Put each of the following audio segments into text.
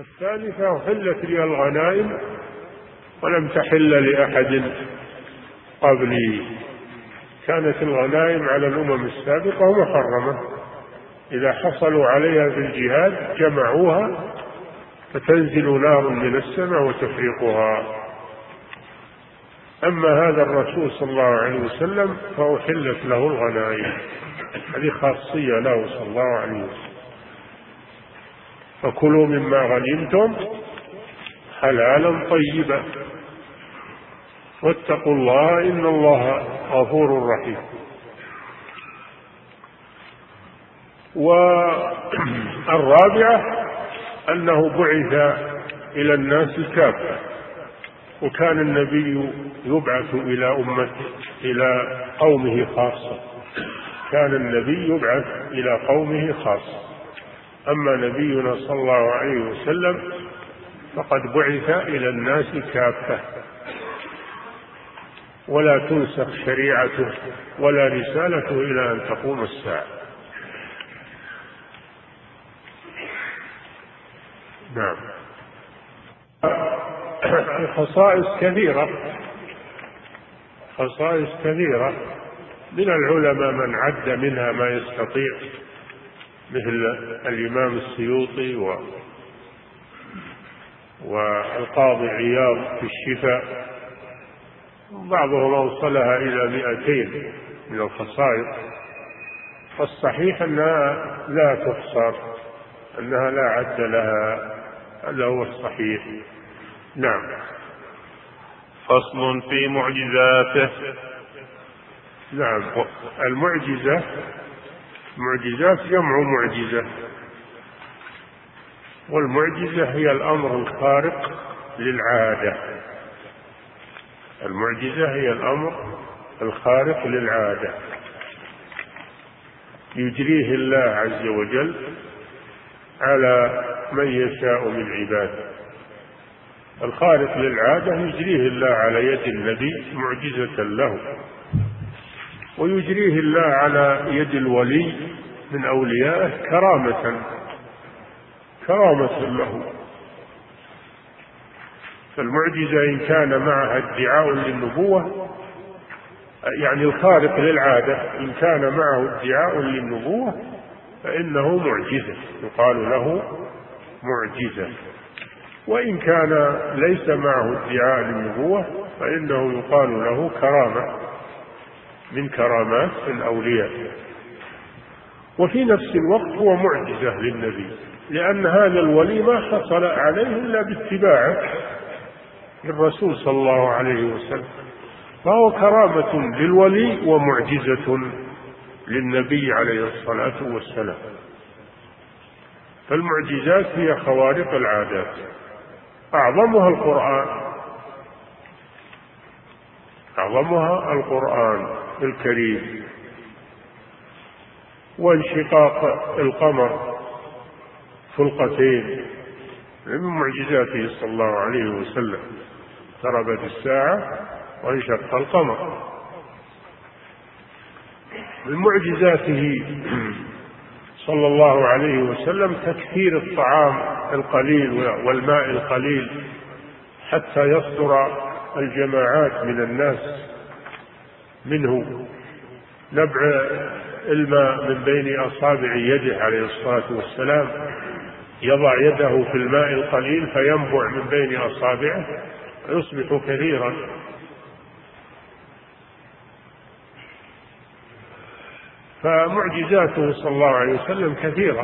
الثالثة أحلت لي الغنائم ولم تحل لأحد قبلي. كانت الغنائم على الأمم السابقة محرمة، إذا حصلوا عليها في الجهاد جمعوها فتنزل نار من السماء وتفرقها. أما هذا الرسول صلى الله عليه وسلم فأحلت له الغنائم، هذه خاصية له صلى الله عليه وسلم. فكلوا مما غنمتم حلالا طيبا واتقوا الله إن الله غفور رحيم. والرابعة أنه بعث إلى الناس كافة، وكان النبي يبعث إلى قومه خاصة، كان النبي يبعث إلى قومه خاصة. أما نبينا صلى الله عليه وسلم فقد بعث إلى الناس كافة، ولا تنسخ شريعته ولا رسالته إلى أن تقوم الساعة. نعم. الخصائص كثيرة، خصائص كثيرة، من العلماء من عد منها ما يستطيع، مثل الإمام السيوطي والقاضي عياض في الشفاء، بعضهم أوصلها إلى 200 من الخصائص، والصحيح أنها لا تحصر، أنها لا عد لها، هذا هو الصحيح. نعم. فصل في معجزاته. نعم. المعجزة، معجزات جمع معجزة، والمعجزة هي الأمر الخارق للعادة، المعجزة هي الأمر الخارق للعادة يجريه الله عز وجل على من يشاء من عباده. الخارق للعادة يجريه الله على يد النبي معجزة له، ويجريه الله على يد الولي من أوليائه كرامة له. فالمعجزة إن كان معها ادعاء للنبوة، يعني الخارق للعادة إن كان معه ادعاء للنبوة فإنه معجزة، يقال له معجزة. وإن كان ليس معه ادعاء للنبوة فإنه يقال له كرامة من كرامات الأولياء. وفي نفس الوقت هو معجزة للنبي، لأن هذا الولي ما حصل عليه إلا باتباعه للرسول صلى الله عليه وسلم، فهو كرامة للولي ومعجزة للنبي عليه الصلاة والسلام. فالمعجزات هي خوارق العادات، أعظمها القرآن الكريم، وانشقاق القمر فلقتين من معجزاته صلى الله عليه وسلم، اقتربت الساعة وانشق القمر. من معجزاته صلى الله عليه وسلم تكثير الطعام القليل والماء القليل حتى يصدر الجماعات من الناس منه، نبع الماء من بين أصابع يده عليه الصلاة والسلام، يضع يده في الماء القليل فينبع من بين أصابعه ويصبح كثيرا. فمعجزاته صلى الله عليه وسلم كثيرة،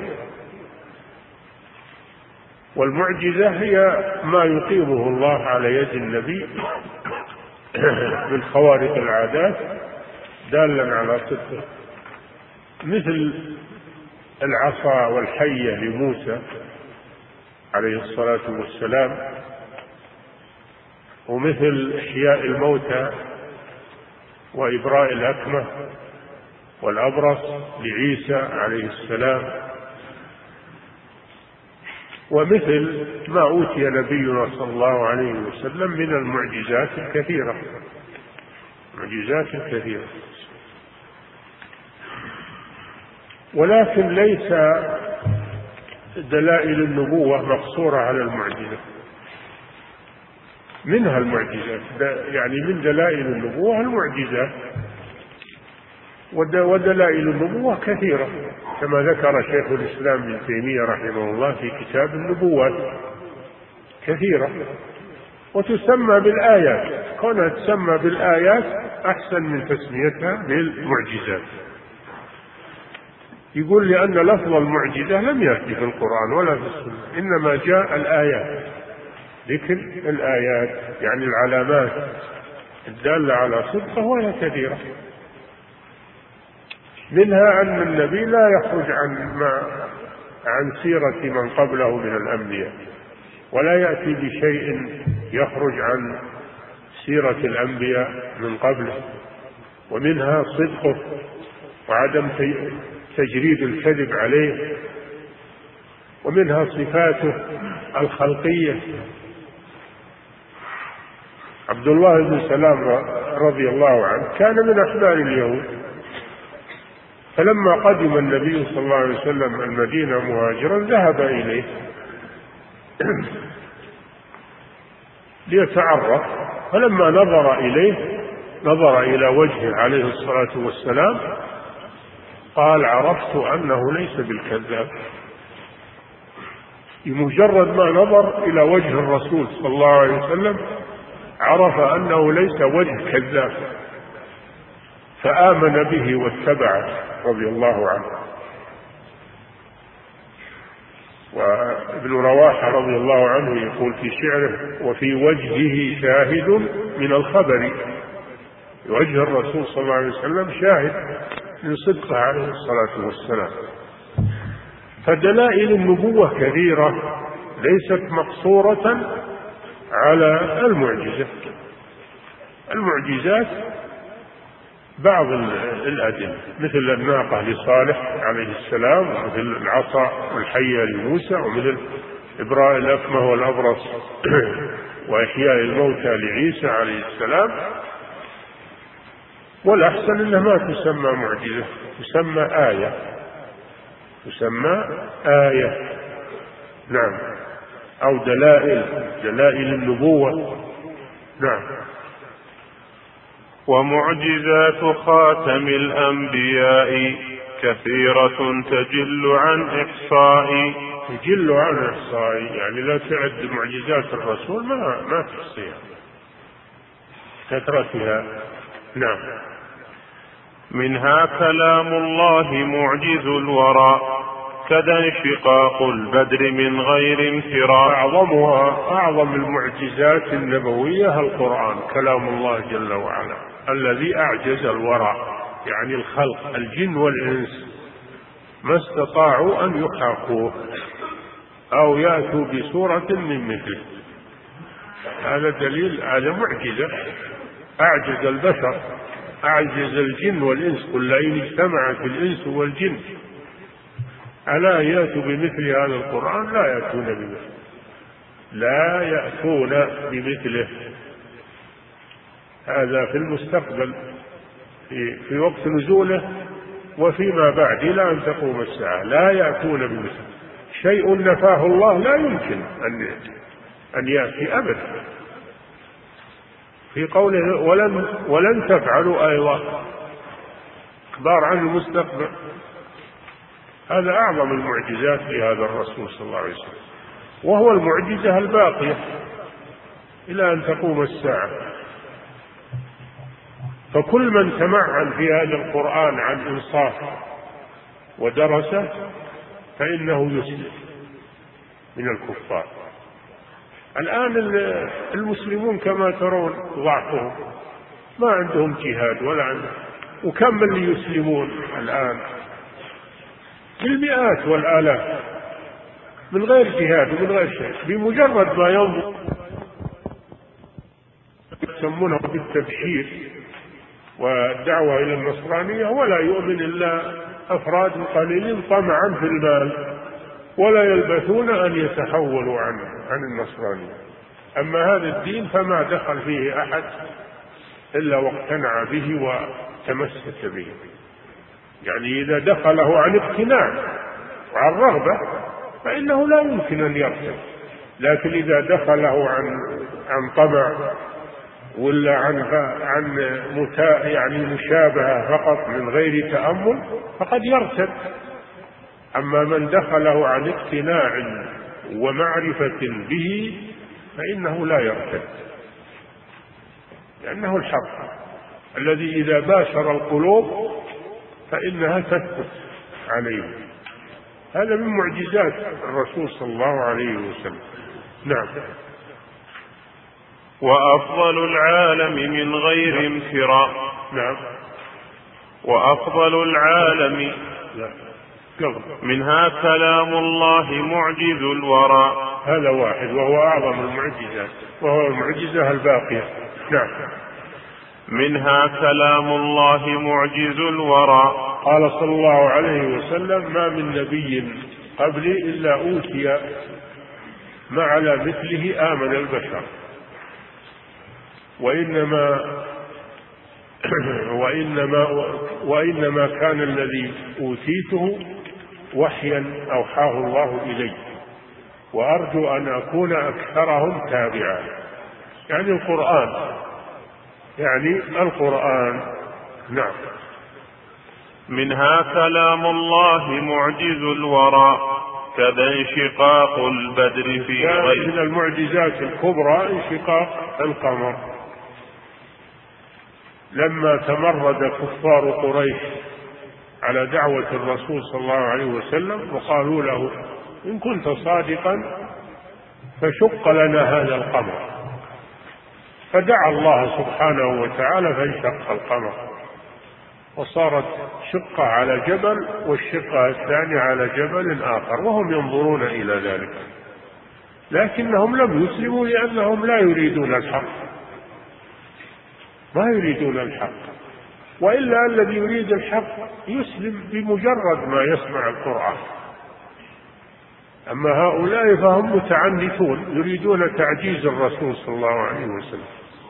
والمعجزة هي ما يقيمه الله على يد النبي من خوارق العادات دالا على صدقه، مثل العصا والحية لموسى عليه الصلاة والسلام، ومثل إحياء الموتى وإبراء الأكمة والأبرص لعيسى عليه السلام، ومثل ما أوتي نبينا صلى الله عليه وسلم من المعجزات الكثيرة، معجزات كثيرة. ولكن ليس دلائل النبوة مقصورة على المعجزة، منها المعجزات، يعني من دلائل النبوة المعجزات، ودلائل النبوة كثيرة كما ذكر شيخ الإسلام ابن تيمية رحمه الله في كتاب النبوات، كثيرة، وتسمى بالآيات. كونها تسمى بالآيات أحسن من تسميتها بالمعجزات. يقول لأن لفظ المعجزة لم يأتي في القرآن ولا في السنة، إنما جاء الآيات، ذكر الآيات يعني العلامات الدالة على صدقه، وهي كثيرة. منها أن النبي لا يخرج عن سيرة من قبله من الأنبياء، ولا يأتي بشيء يخرج عن سيرة الأنبياء من قبله. ومنها صدقه وعدم تجريد الكذب عليه. ومنها صفاته الخلقية. عبد الله بن سلام رضي الله عنه كان من أحبار اليهود، فلما قدم النبي صلى الله عليه وسلم المدينة مهاجرا ذهب إليه ليتعرف، فلما نظر إليه نظر إلى وجهه عليه الصلاة والسلام قال: عرفت أنه ليس بالكذاب. بمجرد ما نظر إلى وجه الرسول صلى الله عليه وسلم عرف أنه ليس وجه كذاب، فآمن به واتبعه رضي الله عنه. وابن رواحة رضي الله عنه يقول في شعره: وفي وجهه شاهد من الخبر. وجه الرسول صلى الله عليه وسلم شاهد من صدقه عليه الصلاة والسلام. فدلائل النبوة كثيرة ليست مقصورة على المعجزة. المعجزات بعض الأدلة، مثل الناقة لصالح عليه السلام، ومثل العصا الحية لموسى، ومثل إبراء الأكمه والأبرص وإحياء الموتى لعيسى عليه السلام. والأحسن أنها ما تسمى معجزة، تسمى آية، تسمى آية، نعم، أو دلائل النبوة، نعم. ومعجزات خاتم الأنبياء كثيرة تجل عن إحصاء. يعني لا تعد معجزات الرسول ما تحصيها، كثرتها، نعم. منها كلام الله معجز الورى، كذا انشقاق البدر من غير انفراء. أعظم المعجزات النبوية القرآن، كلام الله جل وعلا الذي أعجز الورى، يعني الخلق الجن والإنس ما استطاعوا أن يحاكوه أو يأتوا بسورة من مثله. هذا دليل، هذا معجزة. أعجز البشر، أعجز الجن والإنس، قل لئن اجتمعت الإنس والجن ألا يأتوا بمثل هذا القرآن لا يأتون بمثله. هذا في المستقبل، في وقت نزوله وفيما بعد إلى أن تقوم الساعة لا يأتون بمثله. شيء نفاه الله لا يمكن أن يأتي أبدا. في قوله ولن تفعلوا أيضا، إخبار عن المستقبل. هذا أعظم المعجزات لهذا الرسول صلى الله عليه وسلم، وهو المعجزة الباقية إلى أن تقوم الساعة. فكل من تمعن في هذا القرآن عن إنصاف ودرسه فإنه يسلم من الكفار. الآن المسلمون كما ترون ضعفهم، ما عندهم جهاد ولا عندهم، وكم اللي يسلمون الآن بالمئات والآلاف من غير جهاد ومن غير شيء، بمجرد ما ينظر يسمونه بالتبشير والدعوة إلى النصرانية، ولا يؤمن إلا أفراد قليلين طمعا في المال، ولا يلبثون أن يتحولوا عن النصرانية. أما هذا الدين فما دخل فيه أحد إلا واقتنع به وتمسك به، يعني إذا دخله عن اقتناع وعن رغبة فإنه لا يمكن أن يرتد. لكن إذا دخله عن طمع ولا يعني مشابهة فقط من غير تأمل فقد يرتد. أما من دخله عن اقتناع ومعرفة به فإنه لا يرتد، لأنه الحق الذي إذا باشر القلوب فإنها تثبت عليه. هذا من معجزات الرسول صلى الله عليه وسلم. نعم. وأفضل العالم من غير امتراء. نعم. وأفضل العالم لا. منها كلام الله معجز الورى. هذا واحد وهو أعظم المعجزات، وهو المعجزة الباقية. نعم. منها كلام الله معجز الورى. قال صلى الله عليه وسلم: ما من نبي قبلي إلا أوتي ما على مثله آمن البشر، وإنما كان الذي أوتيته وحيا أوحاه الله إلي، وأرجو أن أكون أكثرهم تابعا. يعني القرآن. نعم. منها كلام الله معجز الورى كذا انشقاق البدر في غير. من المعجزات الكبرى انشقاق القمر، لما تمرد كفار قريش على دعوة الرسول صلى الله عليه وسلم وقالوا له: إن كنت صادقا فشق لنا هذا القمر، فدعا الله سبحانه وتعالى فانشق القمر، وصارت شقة على جبل والشقة الثانية على جبل آخر، وهم ينظرون إلى ذلك، لكنهم لم يسلموا لأنهم لا يريدون الحق، ما يريدون الحق. وإلا الذي يريد الحق يسلم بمجرد ما يسمع القرآن. أما هؤلاء فهم متعنتون يريدون تعجيز الرسول صلى الله عليه وسلم،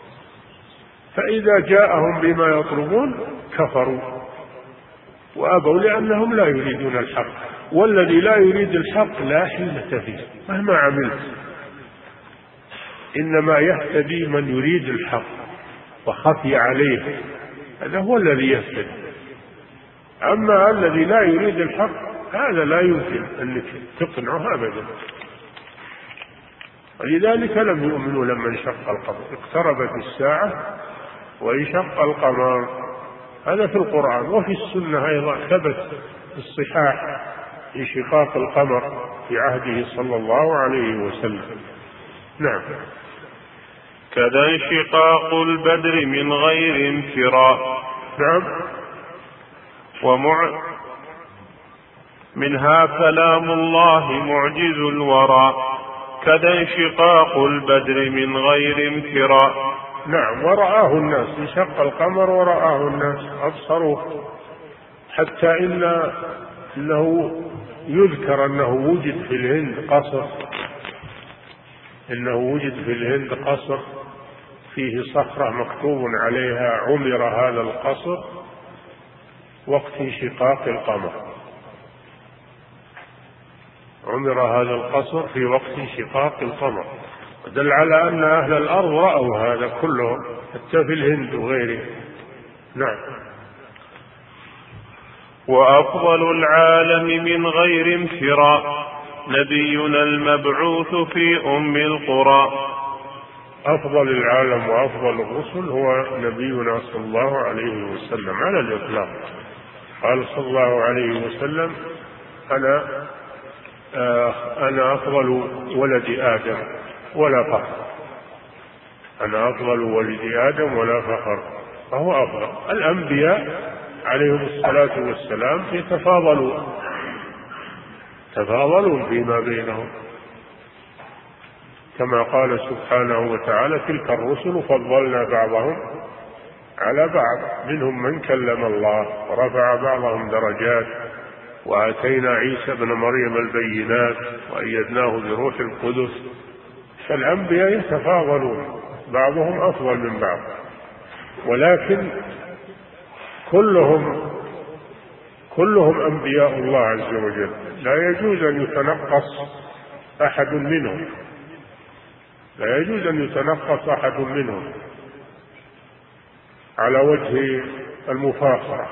فإذا جاءهم بما يطلبون كفروا وأبوا لأنهم لا يريدون الحق، والذي لا يريد الحق لا حيلة فيه مهما عملت، إنما يهتدي من يريد الحق وخفي عليه، هذا هو الذي يهتدي. أما الذي لا يريد الحق هذا لا يمكن أنك تقنعه أبدا. ولذلك لم يؤمنوا لما انشق القمر. اقتربت الساعة وانشق القمر، هذا في القرآن. وفي السنة أيضا ثبت الصحاح انشقاق القمر في عهده صلى الله عليه وسلم. نعم. كذا انشقاق البدر من غير انفراء. نعم. منها كلام الله معجز الورى كذا انشقاق البدر من غير امتراء. نعم. ورآه الناس، انشق القمر ورآه الناس أبصروه، حتى إنه يذكر أنه وجد في الهند قصر فيه صخرة مكتوب عليها عمر هذا القصر وقت انشقاق القمر. عمر هذا القصر في وقت انشقاق القمر، دل على أن أهل الأرض رأوا هذا كلهم حتى في الهند وغيره. نعم. وأفضل العالم من غير امتراء نبينا المبعوث في أم القرى. أفضل العالم وأفضل الرسل هو نبينا صلى الله عليه وسلم على الإطلاق. قال صلى الله عليه وسلم: أنا أفضل ولد آدم ولا فخر. أنا أفضل ولد آدم ولا فخر، فهو أفضل. الأنبياء عليهم الصلاة والسلام تفاضلوا فيما بينهم، كما قال سبحانه وتعالى: تلك الرسل فضلنا بعضهم على بعض، منهم من كلم الله ورفع بعضهم درجات، وآتينا عيسى ابن مريم البينات وأيدناه بروح القدس. فالأنبياء يتفاضلون، بعضهم أفضل من بعض، ولكن كلهم أنبياء الله عز وجل، لا يجوز أن يتنقص أحد منهم، لا يجوز أن يتنقص أحد منهم على وجه المفاخرة،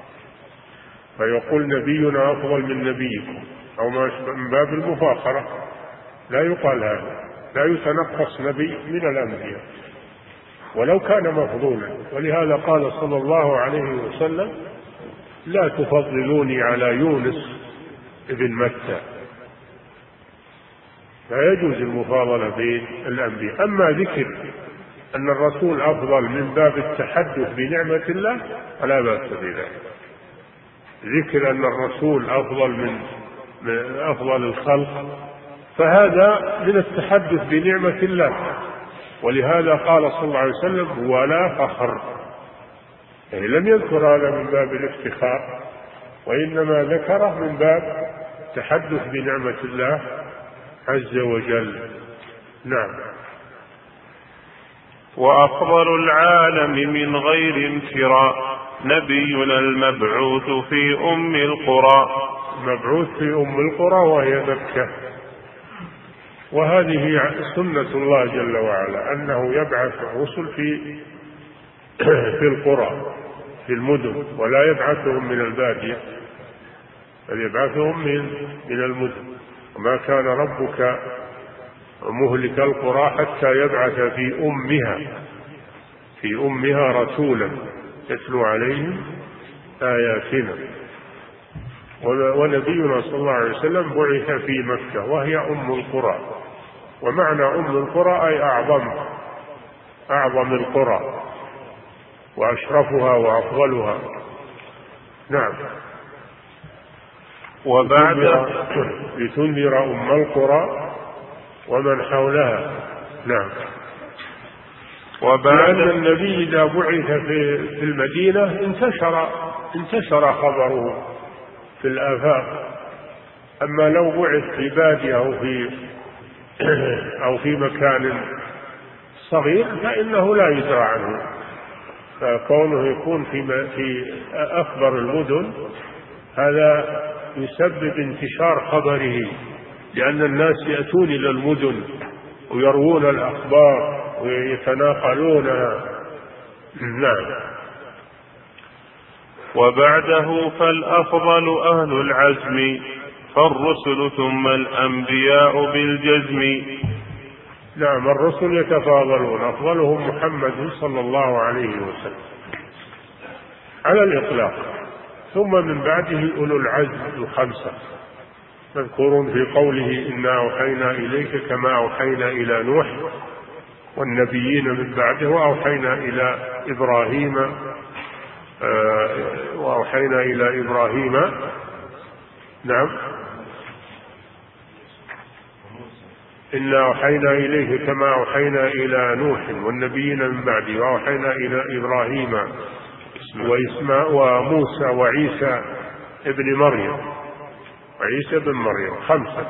فيقول نبينا أفضل من نبيكم أو ما من باب المفاخرة. لا يقال هذا، لا يتنقص نبي من الأنبياء ولو كان مفضولا. ولهذا قال صلى الله عليه وسلم: لا تفضلوني على يونس ابن متى. لا يجوز المفاضلة بين الأنبياء. أما ذكر أن الرسول أفضل من باب التحدث بنعمة الله فلا بأس بذلك. ذكر أن الرسول أفضل من أفضل الخلق فهذا من التحدث بنعمة الله، ولهذا قال صلى الله عليه وسلم: ولا فخر. يعني لم يذكر هذا من باب الافتخار، وإنما ذكره من باب التحدث بنعمة الله عز وجل. نعم. وأفضل العالم من غير امتراء نبينا المبعوث في أم القرى. مبعوث في أم القرى وهي مكة. وهذه سنة الله جل وعلا أنه يبعث الرسل في القرى في المدن، ولا يبعثهم من البادية بل يبعثهم من المدن. وما كان ربك مهلك القرى حتى يبعث في أمها رسولا يتلو عليهم آياتنا. ونبينا صلى الله عليه وسلم بعث في مكة وهي أم القرى. ومعنى أم القرى أي أعظم القرى وأشرفها وأفضلها. نعم. وبعد لتنذر أم القرى ومن حولها. نعم. وبعد لأن النبي إذا بعث في المدينة انتشر خبره في الآفاق. أما لو بعث في بادية أو في مكان صغير فإنه لا يدرى عنه. فكونه يكون في أكبر المدن هذا يسبب انتشار خبره، لأن الناس يأتون إلى المدن ويروون الأخبار ويتناقلونها. نعم. وبعده فالأفضل أهل العزم فالرسل ثم الأنبياء بالجزم. نعم. الرسل يتفاضلون، أفضلهم محمد صلى الله عليه وسلم على الإطلاق، ثم من بعده أولو العزم الخمسة مذكورون في قوله: إنا أوحينا إليك كما أوحينا إلى نوح والنبيين من بعده وأوحينا إلى إبراهيم نعم. إنا أوحينا إليه كما أوحينا إلى نوح والنبيين من بعده وأوحينا إلى إبراهيم وموسى وعيسى ابن مريم بن مريم. خمسة: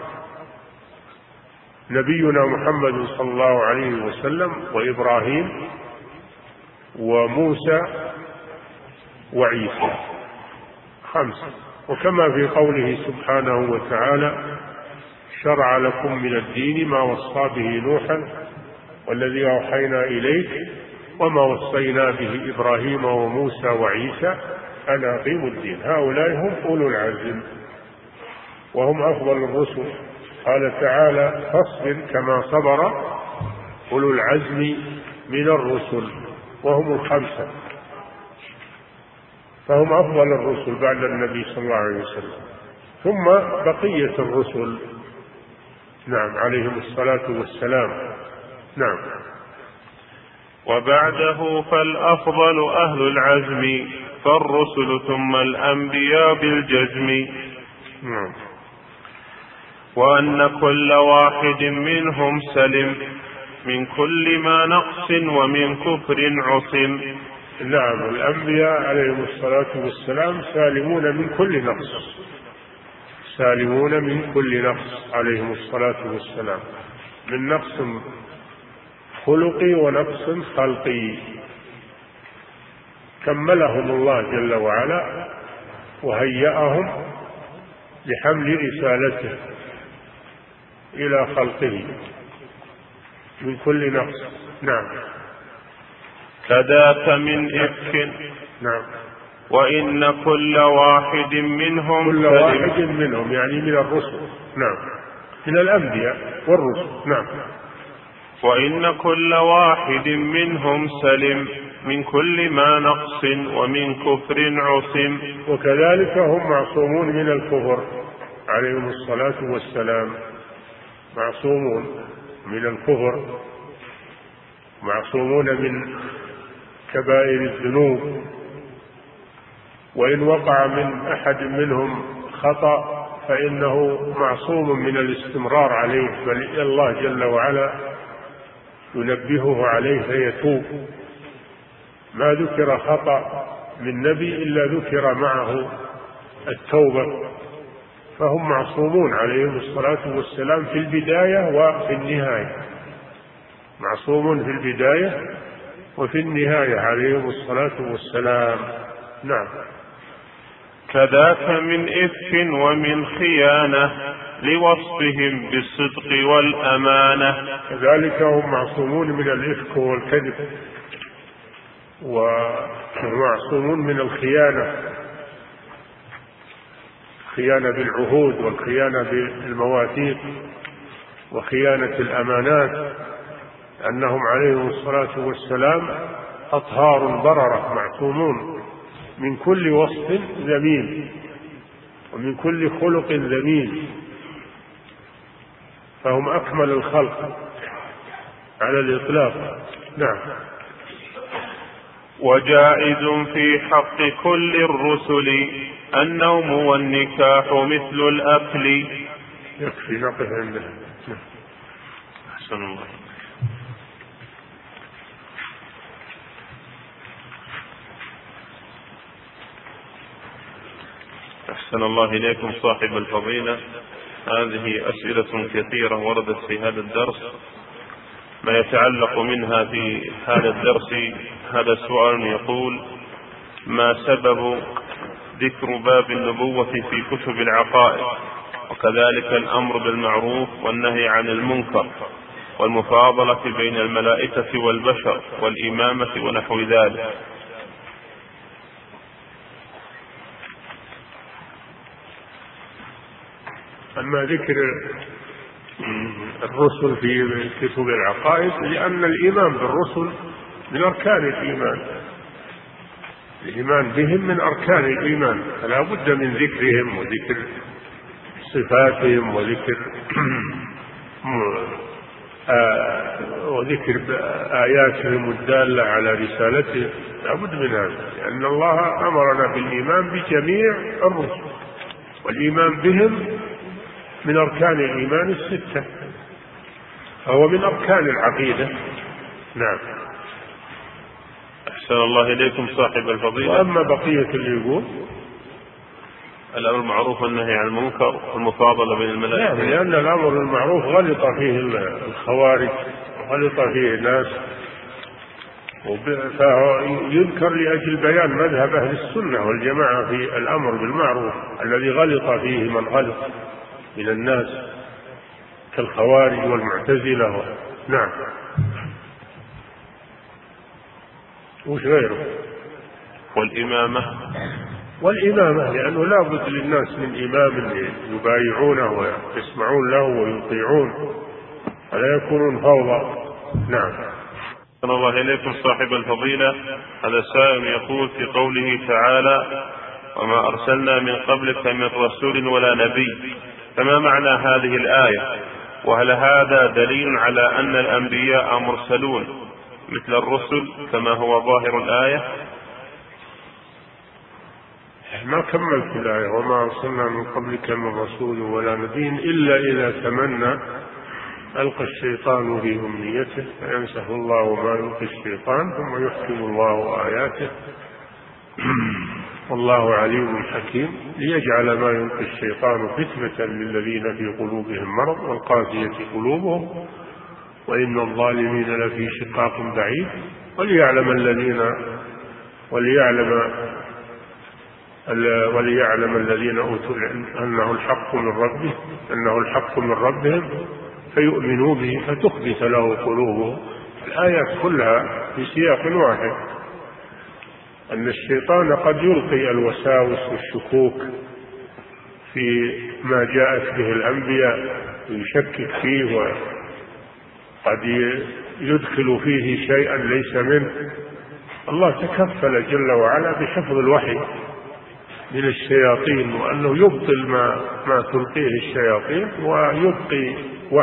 نبينا محمد صلى الله عليه وسلم وإبراهيم وموسى وعيسى. خمسة. وكما في قوله سبحانه وتعالى: شرع لكم من الدين ما وصى به نوحا والذي أوحينا إليك وما وصينا به إبراهيم وموسى وعيسى أن أقيموا الدين. هؤلاء هم أولو العزم وهم أفضل الرسل. قال تعالى: فاصبر كما صبر أولو العزم من الرسل، وهم الخمسة، فهم أفضل الرسل بعد النبي صلى الله عليه وسلم. ثم بقية الرسل نعم عليهم الصلاة والسلام. نعم. وبعده فالأفضل أهل العزم فالرسل ثم الأنبياء بالجزم. نعم. وأن كل واحد منهم سلم من كل ما نقص ومن كفر عصم. نعم. الأنبياء عليهم الصلاة والسلام سالمون من كل نقص عليهم الصلاة والسلام، من نقص خلقي ونقص خلقي. كملهم الله جل وعلا وهيأهم لحمل رسالته إلى خلقه من كل نقص. نعم. كذاك من إفك. نعم. وإن كل واحد منهم كل واحد منهم يعني من الرسل. نعم، من الأنبياء والرسل. نعم. وإن كل واحد منهم سلم من كل ما نقص ومن كفر عصم. وكذلك هم معصومون من الكفر عليهم الصلاة والسلام، معصومون من الكفر، معصومون من كبائر الذنوب، وإن وقع من أحد منهم خطأ فإنه معصوم من الاستمرار عليه، بل الله جل وعلا ينبهه عليه فيتوب. ما ذكر خطأ من نبي إلا ذكر معه التوبة، فهم معصومون عليهم الصلاة والسلام في البداية وفي النهاية، معصوم في البداية وفي النهاية عليهم الصلاة والسلام. نعم. كذاك من إفك ومن خيانة لوصفهم بالصدق والأمانة. كذلك هم معصومون من الإفك والكذب، ومعصومون من الخيانة، خيانة بالعهود والخيانة بالمواثيق وخيانة الأمانات، أنهم عليهم الصلاة والسلام أطهار بررة معصومون من كل وصف ذميم ومن كل خلق ذميم، فهم أكمل الخلق على الإطلاق. نعم. وجائز في حق كل الرسل النوم والنكاح مثل الأكل. يكفي نقف عندنا. أحسن الله. أحسن الله إليكم صاحب الفضيلة. هذه أسئلة كثيرة وردت في هذا الدرس. ما يتعلق منها في هذا الدرس هذا السؤال يقول: ما سبب ذكر باب النبوة في كتب العقائد، وكذلك الأمر بالمعروف والنهي عن المنكر والمفاضلة بين الملائكة والبشر والإمامة ونحو ذلك؟ أما ذكر الرسل في كتب العقائد لأن الإيمان بالرسل من أركان الإيمان، الإيمان بهم من أركان الإيمان، فلا بد من ذكرهم وذكر صفاتهم وذكر آياتهم الدالة على رسالتهم، لا بد من هذا، لأن الله أمرنا بالإيمان بجميع الرسل، والإيمان بهم من أركان الإيمان الستة، فهو من أركان العقيدة. نعم. أحسن الله إليكم صاحب الفضيلة. وأما بقية اللي يقول الأمر بالمعروف والنهي عن المنكر والمفاضلة بين الملائكة. نعم، لأن الأمر بالمعروف غلط فيه الخوارج وغلط فيه الناس، فهو يذكر لأجل بيان مذهب أهل السنة والجماعة في الأمر بالمعروف الذي غلط فيه من غلط من الناس كالخوارج والمعتزلة. نعم. وش غيره؟ والإمامة لأنه لا بد للناس من إمام يبايعونه ويسمعون له ويطيعون ولا يكونون فوضى. نعم. أحسن الله إليكم صاحب الفضيلة. هذا سائل يقول في قوله تعالى: وما أرسلنا من قبلك من رسول ولا نبي، فما معنى هذه الآية؟ وهل هذا دليل على أن الأنبياء مرسلون مثل الرسل كما هو ظاهر الآية؟ ما كملت الآية: وما أرسلنا من قبلك من رسول ولا نبي إلا إذا تمنى ألقى الشيطان في أمنيته فينسخ الله ما يلقي الشيطان ثم يحكم الله آياته والله عليم حكيم، ليجعل ما يلقي الشيطان فتنة للذين في قلوبهم مرض والقاسية قلوبهم وإن الظالمين لفي شقاق بعيد، وليعلم وليعلم الذين أوتوا أنه الحق من ربهم فيؤمنوا به فتخبت له قلوبهم. الآيات كلها في سياق واحد، أن الشيطان قد يلقي الوساوس والشكوك في ما جاءت به الأنبياء ويشكك فيه، وقد يدخل فيه شيئا ليس منه. الله تكفل جل وعلا بحفظ الوحي من الشياطين، وأنه يبطل ما تلقيه الشياطين، ويبقي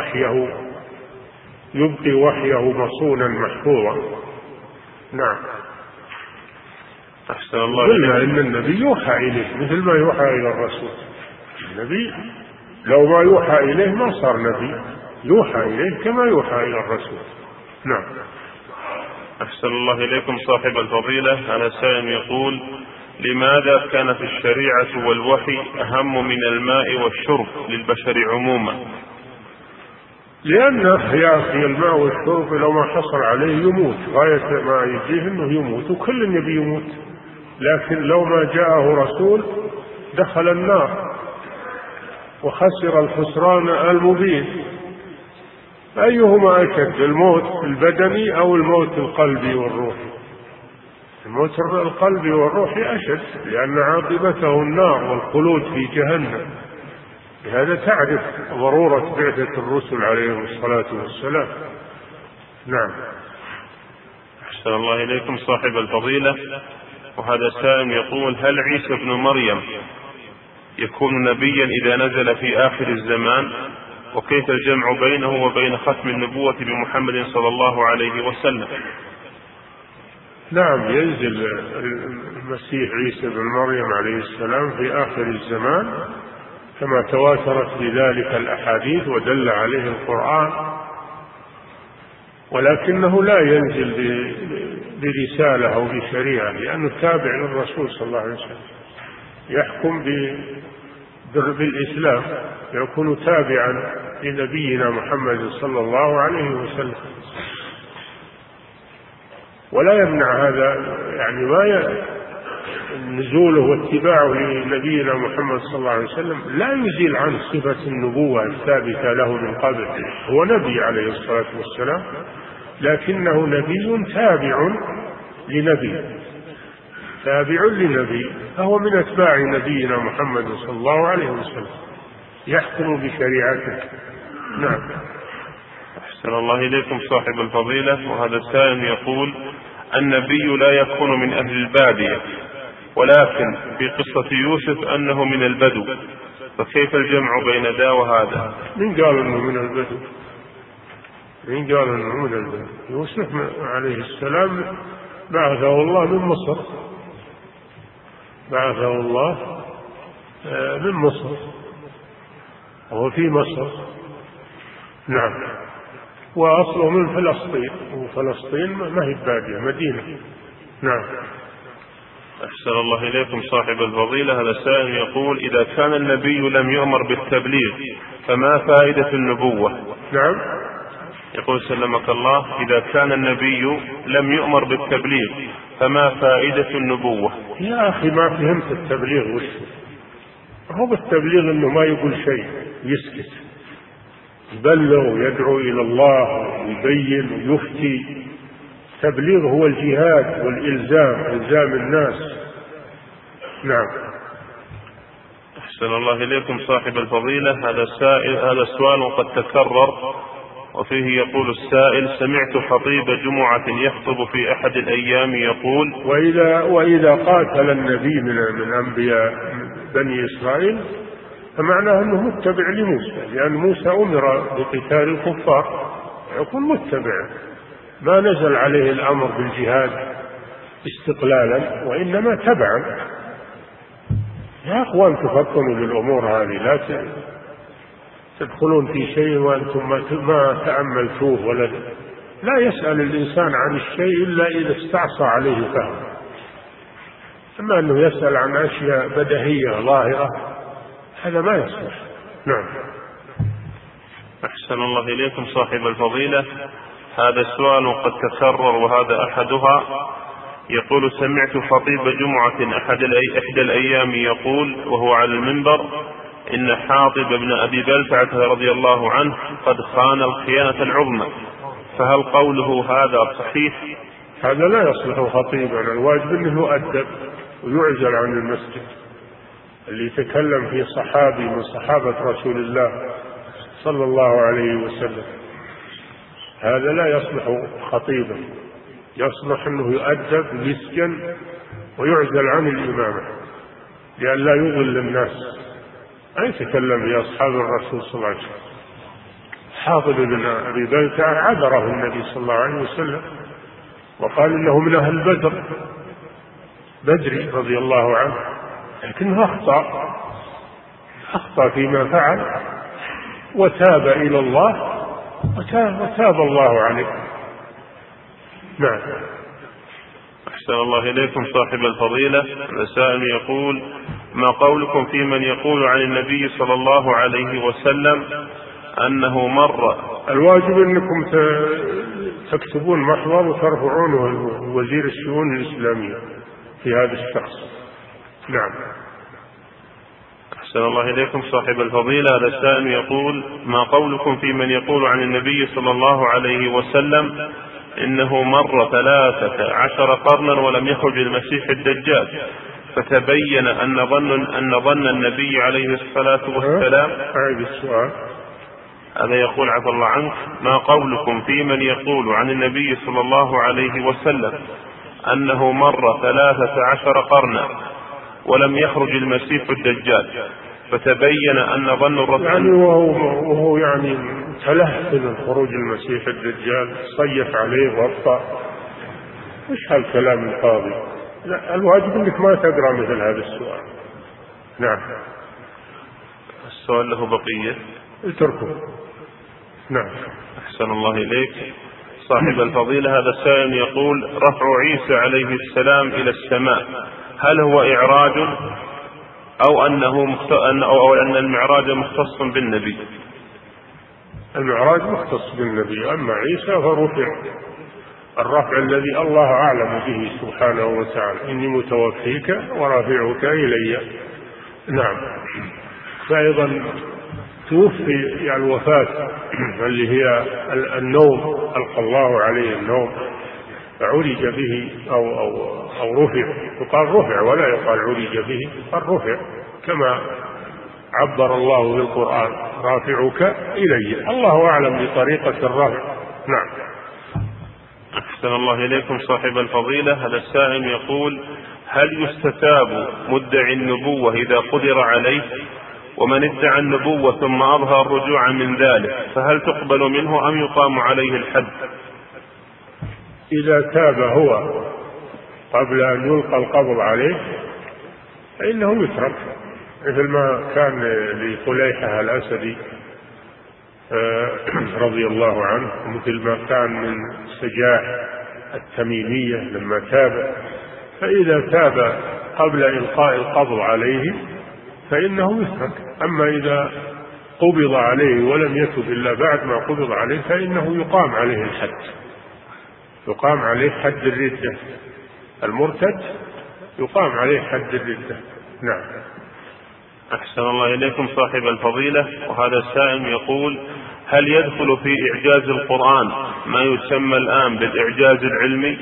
وحيه مصونا محفوظا. نعم. أحسن الله قلنا إن النبي يوحى إليه مثل ما يوحى إلى الرسول. النبي لو ما يوحى إليه ما صار نبي، يوحى إليه كما يوحى إلى الرسول. نعم. أحسن الله إليكم صاحب الفضيلة. هذا سائل يقول: لماذا كانت الشريعة والوحي أهم من الماء والشرب للبشر عموما؟ لأنه يا أخي الماء والشرب لو ما حصل عليه يموت، غاية ما يجيه أنه يموت، وكل النبي يموت. لكن لو ما جاءه رسول دخل النار وخسر الخسران المبين. أيهما أشد، الموت البدني أو الموت القلبي والروحي؟ الموت القلبي والروحي أشد، لأن عاقبته النار والخلود في جهنم. لهذا تعرف ضرورة بعثة الرسل عليهم الصلاة والسلام. نعم. أحسن الله إليكم صاحب الفضيلة. وهذا سائل يقول: هل عيسى ابن مريم يكون نبيا إذا نزل في آخر الزمان؟ وكيف الجمع بينه وبين ختم النبوة بمحمد صلى الله عليه وسلم؟ نعم، ينزل المسيح عيسى بن مريم عليه السلام في آخر الزمان كما تواترت بذلك الأحاديث ودل عليه القرآن، ولكنه لا ينزل برسالة أو بشريعة، لأنه تابع للرسول صلى الله عليه وسلم، يحكم بالإسلام، يكون تابعا لنبينا محمد صلى الله عليه وسلم. ولا يمنع هذا يعني نزوله واتباعه لنبينا محمد صلى الله عليه وسلم لا يزيل عن صفة النبوة الثابتة له من قبل. هو نبي عليه الصلاة والسلام، لكنه نبي تابع لنبي، فهو من أتباع نبينا محمد صلى الله عليه وسلم، يحكم بشريعته. نعم. أحسن الله إليكم صاحب الفضيلة. وهذا السائل يقول: النبي لا يكون من أهل البادية، ولكن في قصة يوسف أنه من البدو، فكيف الجمع بين ذا وهذا؟ من قال أنه من البدو؟ يوسف عليه السلام بعثه الله من مصر، وهو في مصر. نعم. وأصله من فلسطين، وفلسطين ما هي بادية، مدينة. نعم. أحسن الله إليكم صاحب الفضيلة. هذا السائل يقول: إذا كان النبي لم يؤمر بالتبليغ فما فائدة النبوة؟ نعم. يقول سلمك الله: إذا كان النبي لم يؤمر بالتبليغ فما فائدة النبوة؟ يا أخي ما فهمت التبليغ وش هو؟ بالتبليغ إنه ما يقول شيء، يسكت، يبلغ ويدعو إلى الله ويبين ويفتي. التبليغ هو الجهاد والإلزام الناس. نعم. أحسن الله إليكم صاحب الفضيلة. هذا السؤال قد تكرر، وفيه يقول السائل: سمعت خطيب جمعة يخطب في أحد الأيام يقول: وإذا قاتل النبي من أنبياء بني إسرائيل فمعناه أنه متبع لموسى، لأن موسى أمر بقتال الكفار، يكون متبع، ما نزل عليه الأمر بالجهاد استقلالا، وإنما تبعا. يا أخوان تفطنوا للأمور هذه، لا تدخلون في شيء وأنتم ما تأملتوه، ولا لا يسأل الإنسان عن الشيء إلا إذا استعصى عليه فهم. أما أنه يسأل عن أشياء بديهية ظاهرة هذا ما يصلح. نعم. أحسن الله إليكم صاحب الفضيلة. هذا السؤال قد تكرر وهذا أحدها، يقول: سمعت خطيب جمعة إحدى الأيام يقول وهو على المنبر: إن حاطب بن أبي بلتعة رضي الله عنه قد خان الخيانة العظمى، فهل قوله هذا صحيح؟ هذا لا يصلح خطيبا، الواجب أنه يؤدب ويعزل عن المسجد. اللي يتكلم في صحابي من صحابة رسول الله صلى الله عليه وسلم هذا لا يصلح خطيبا، يصلح أنه يؤدب ويسجن ويعزل عن الإمامة لئلا يضل الناس. لا يتكلم في أصحاب الرسول صلى الله عليه وسلم. حاطب بن أبي بلتعة عذره النبي صلى الله عليه وسلم وقال إنه من أهل بدر، بدري رضي الله عنه، لكنه أخطأ فيما فعل وتاب إلى الله وتاب الله عليه. نعم. أحسن الله إليكم صاحب الفضيلة. السائل يقول: ما قولكم في من يقول عن النبي صلى الله عليه وسلم أنه مر؟ الواجب أنكم تكتبون محضر وترفعونه لوزير الشؤون الإسلامية في هذا الشخص. نعم. أحسن الله إليكم صاحب الفضيلة. هذا السائل يقول: ما قولكم في من يقول عن النبي صلى الله عليه وسلم إنه مر 13 قرنا ولم يخرج المسيح الدجال، فتبين أن ظن النبي عليه الصلاة والسلام. أعيد السؤال. هذا يقول: عفى الله عنك، ما قولكم في من يقول عن النبي صلى الله عليه وسلم أنه مر 13 قرنا ولم يخرج المسيح الدجال، فتبين أن ظن الرسول يعني وهو يعني تلهف من خروج المسيح الدجال، صيف عليه وابطأ. وش هالكلام الفاضي؟ لا، الواجب انك ما تقرأ مثل هذا السؤال. نعم. السؤال له بقية، اتركه. نعم. أحسن الله إليك صاحب الفضيلة. هذا السائل يقول: رفع عيسى عليه السلام إلى السماء هل هو إعراج أو أن المعراج مختص بالنبي؟ المعراج مختص بالنبي، أما عيسى فرفع الرفع الذي الله أعلم به سبحانه وتعالى: إني متوفيك ورافعك إلي. نعم. فأيضا توفي الوفاة اللي هي النوم، ألقى الله عليه النوم فعرج به أو رفع. يقال رفع ولا يقال عرج به، يقال رفع كما عبر الله بالقرآن: رافعك إلي. الله أعلم بطريقة الرفع. نعم. أحسن الله إليكم صاحب الفضيلة. هذا السائل يقول: هل يستتاب مدعي النبوة إذا قدر عليه؟ ومن ادعى النبوة ثم أظهر الرجوع من ذلك فهل تقبل منه أم يقام عليه الحد؟ إذا تاب هو قبل أن يلقى القبض عليه فإنه يترك، مثل ما كان لطليحة الأسدي رضي الله عنه، مثل ما كان من سجاح التميمية لما تاب. فإذا تاب قبل إلقاء القبض عليه فإنه يترك. أما إذا قبض عليه ولم يتب إلا بعد ما قبض عليه فإنه يقام عليه الحد، يقام عليه حد الردة. المرتد يقام عليه حد الردة. نعم. أحسن الله إليكم صاحب الفضيلة. وهذا السائل يقول: هل يدخل في إعجاز القرآن ما يسمى الآن بالإعجاز العلمي؟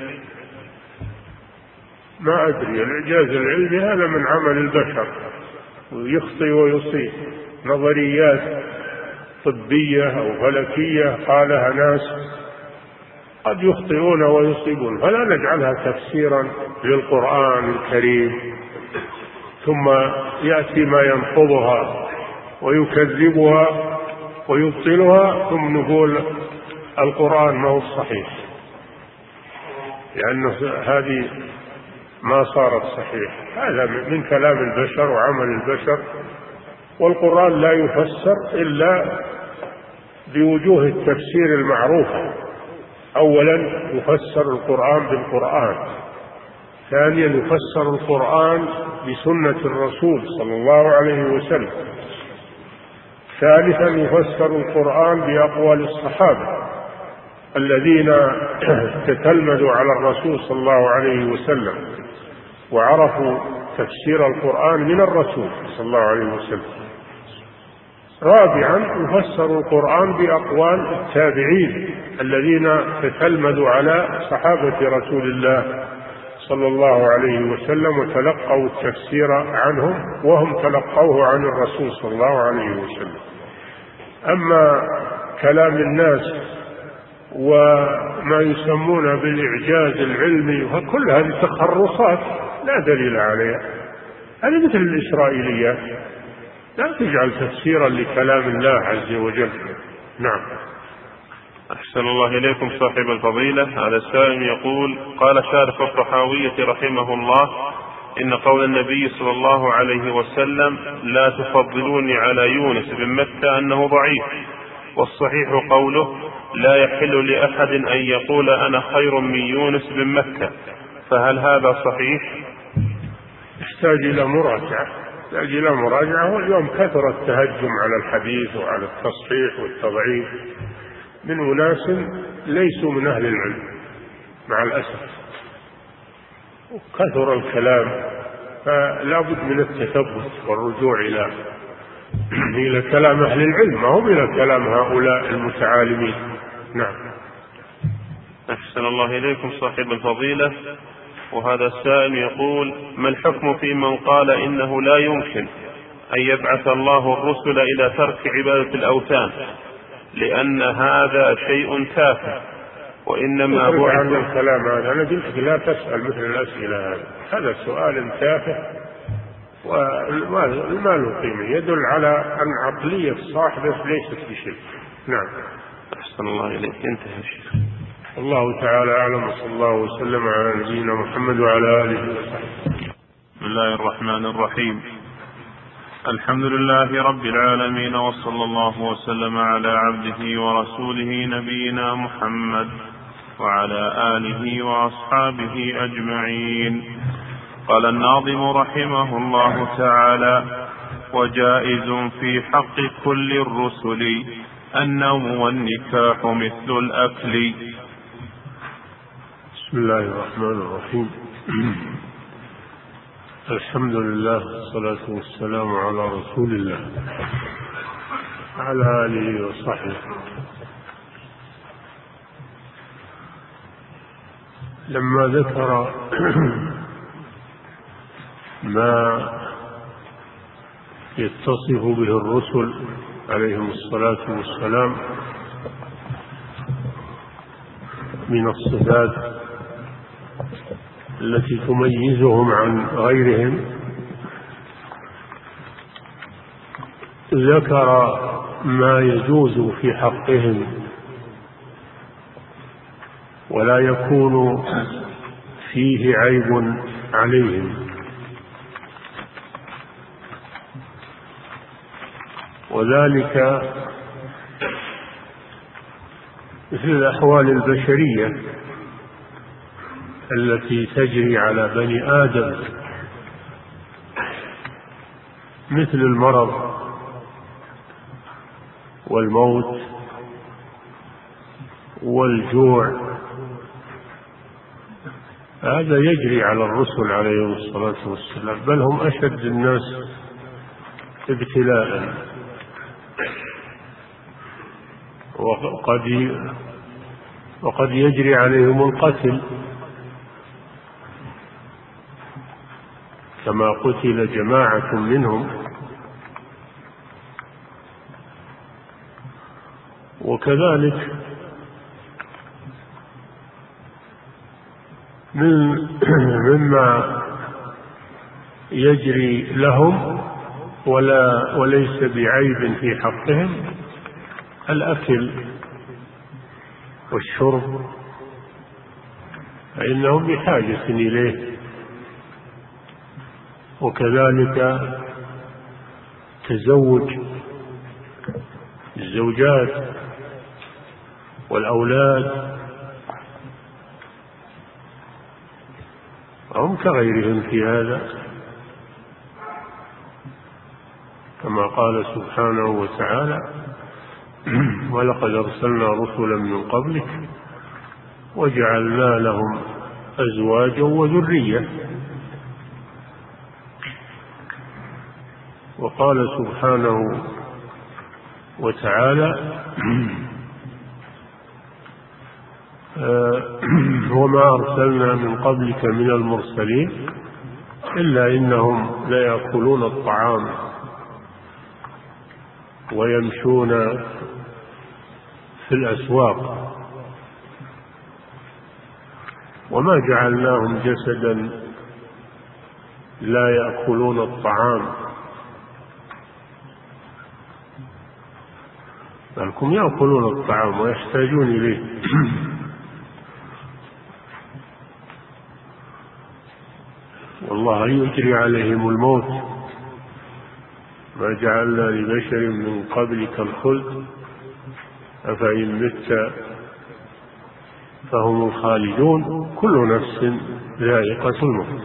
ما أدري، الإعجاز العلمي هذا من عمل البشر، ويخطئ ويصيب. نظريات طبية أو فلكية قالها ناس قد يخطئون ويصيبون، فلا نجعلها تفسيرا للقرآن الكريم ثم يأتي ما ينقضها ويكذبها ويبطلها ثم نقول القرآن ما هو صحيح، لأنه هذه ما صارت صحيح. هذا من كلام البشر وعمل البشر، والقرآن لا يفسر إلا بوجوه التفسير المعروفة. أولا يفسر القرآن بالقرآن، ثانيا يفسر القرآن بسنة الرسول صلى الله عليه وسلم، ثالثا يفسر القرآن بأقوال الصحابة، الذين تتلمذوا على الرسول صلى الله عليه وسلم وعرفوا تفسير القرآن من الرسول صلى الله عليه وسلم. رابعا يفسر القرآن بأقوال التابعين الذين تتلمذوا على صحابة رسول الله صلى الله عليه وسلم وتلقوا التفسير عنهم وهم تلقوه عن الرسول صلى الله عليه وسلم. أما كلام الناس وما يسمون بالإعجاز العلمي فكل هذه تخرصات لا دليل عليها، هذه مثل الإسرائيليات، لا تجعل تفسيرا لكلام الله عز وجل. نعم. أحسن الله إليكم صاحب الفضيلة. هذا السائل يقول: قال شارح الطحاوية رحمه الله: إن قول النبي صلى الله عليه وسلم لا تفضلوني على يونس بن متى أنه ضعيف، والصحيح قوله لا يحل لأحد أن يقول أنا خير من يونس بن متى، فهل هذا صحيح؟ يحتاج إلى مراجعة. واليوم كثر التهجم على الحديث وعلى التصحيح والتضعيف من أناس ليسوا من أهل العلم مع الأسف، كثر الكلام، فلا بد من التثبت والرجوع إلى كلام أهل العلم، ما هو إلى كلام هؤلاء المتعالمين. نعم. أحسن الله إليكم صاحب الفضيلة. وهذا السائل يقول: ما الحكم في من قال إنه لا يمكن أن يبعث الله الرسل إلى ترك عبادة الأوثان لأن هذا شيء تافه، وإنما بعث عن الكلام هذا؟ أنا قلت لا تسأل مثل الأسئلة هذا سؤال تافه وما له قيمة، يدل على أن عقلية صاحبه ليست بشيء. نعم. أحسن الله إليك. انتهى الشيخ. الله تعالى أعلم، وصلى الله وسلم على نبينا محمد وعلى آله وصحبه. بسم الله الرحمن الرحيم. الحمد لله رب العالمين، وصلى الله وسلم على عبده ورسوله نبينا محمد وعلى آله وأصحابه أجمعين. قال الناظم رحمه الله تعالى: وجائز في حق كل الرسل النوم والنكاح مثل الأكل. بسم الله الرحمن الرحيم. الحمد لله والصلاة والسلام على رسول الله وعلى آله وصحبه. لما ذكر ما يتصف به الرسل عليهم الصلاة والسلام من الصفات التي تميزهم عن غيرهم، ذكر ما يجوز في حقهم ولا يكون فيه عيب عليهم، وذلك مثل الأحوال البشرية التي تجري على بني آدم، مثل المرض والموت والجوع، هذا يجري على الرسل عليهم الصلاة والسلام، بل هم أشد الناس ابتلاء، وقد يجري عليهم القتل كما قتل جماعة منهم، وكذلك مما يجري لهم وليس بعيب في حقهم الأكل والشرب، فإنهم بحاجة إليه، وكذلك تزوج الزوجات والأولاد، هم كغيرهم في هذا، كما قال سبحانه وتعالى: ولقد أرسلنا رسلا من قبلك وجعلنا لهم أزواجا وذرية. وقال سبحانه وتعالى وما أرسلنا من قبلك من المرسلين إلا إنهم ليأكلون الطعام ويمشون في الأسواق وما جعلناهم جسدا لا يأكلون الطعام بلكم يأكلون الطعام ويحتاجون إليه. والله يجري عليهم الموت ما جعلنا لبشر من قبلك الخلد أفإن مت فهم الخالدون كل نفس ذائقة الموت.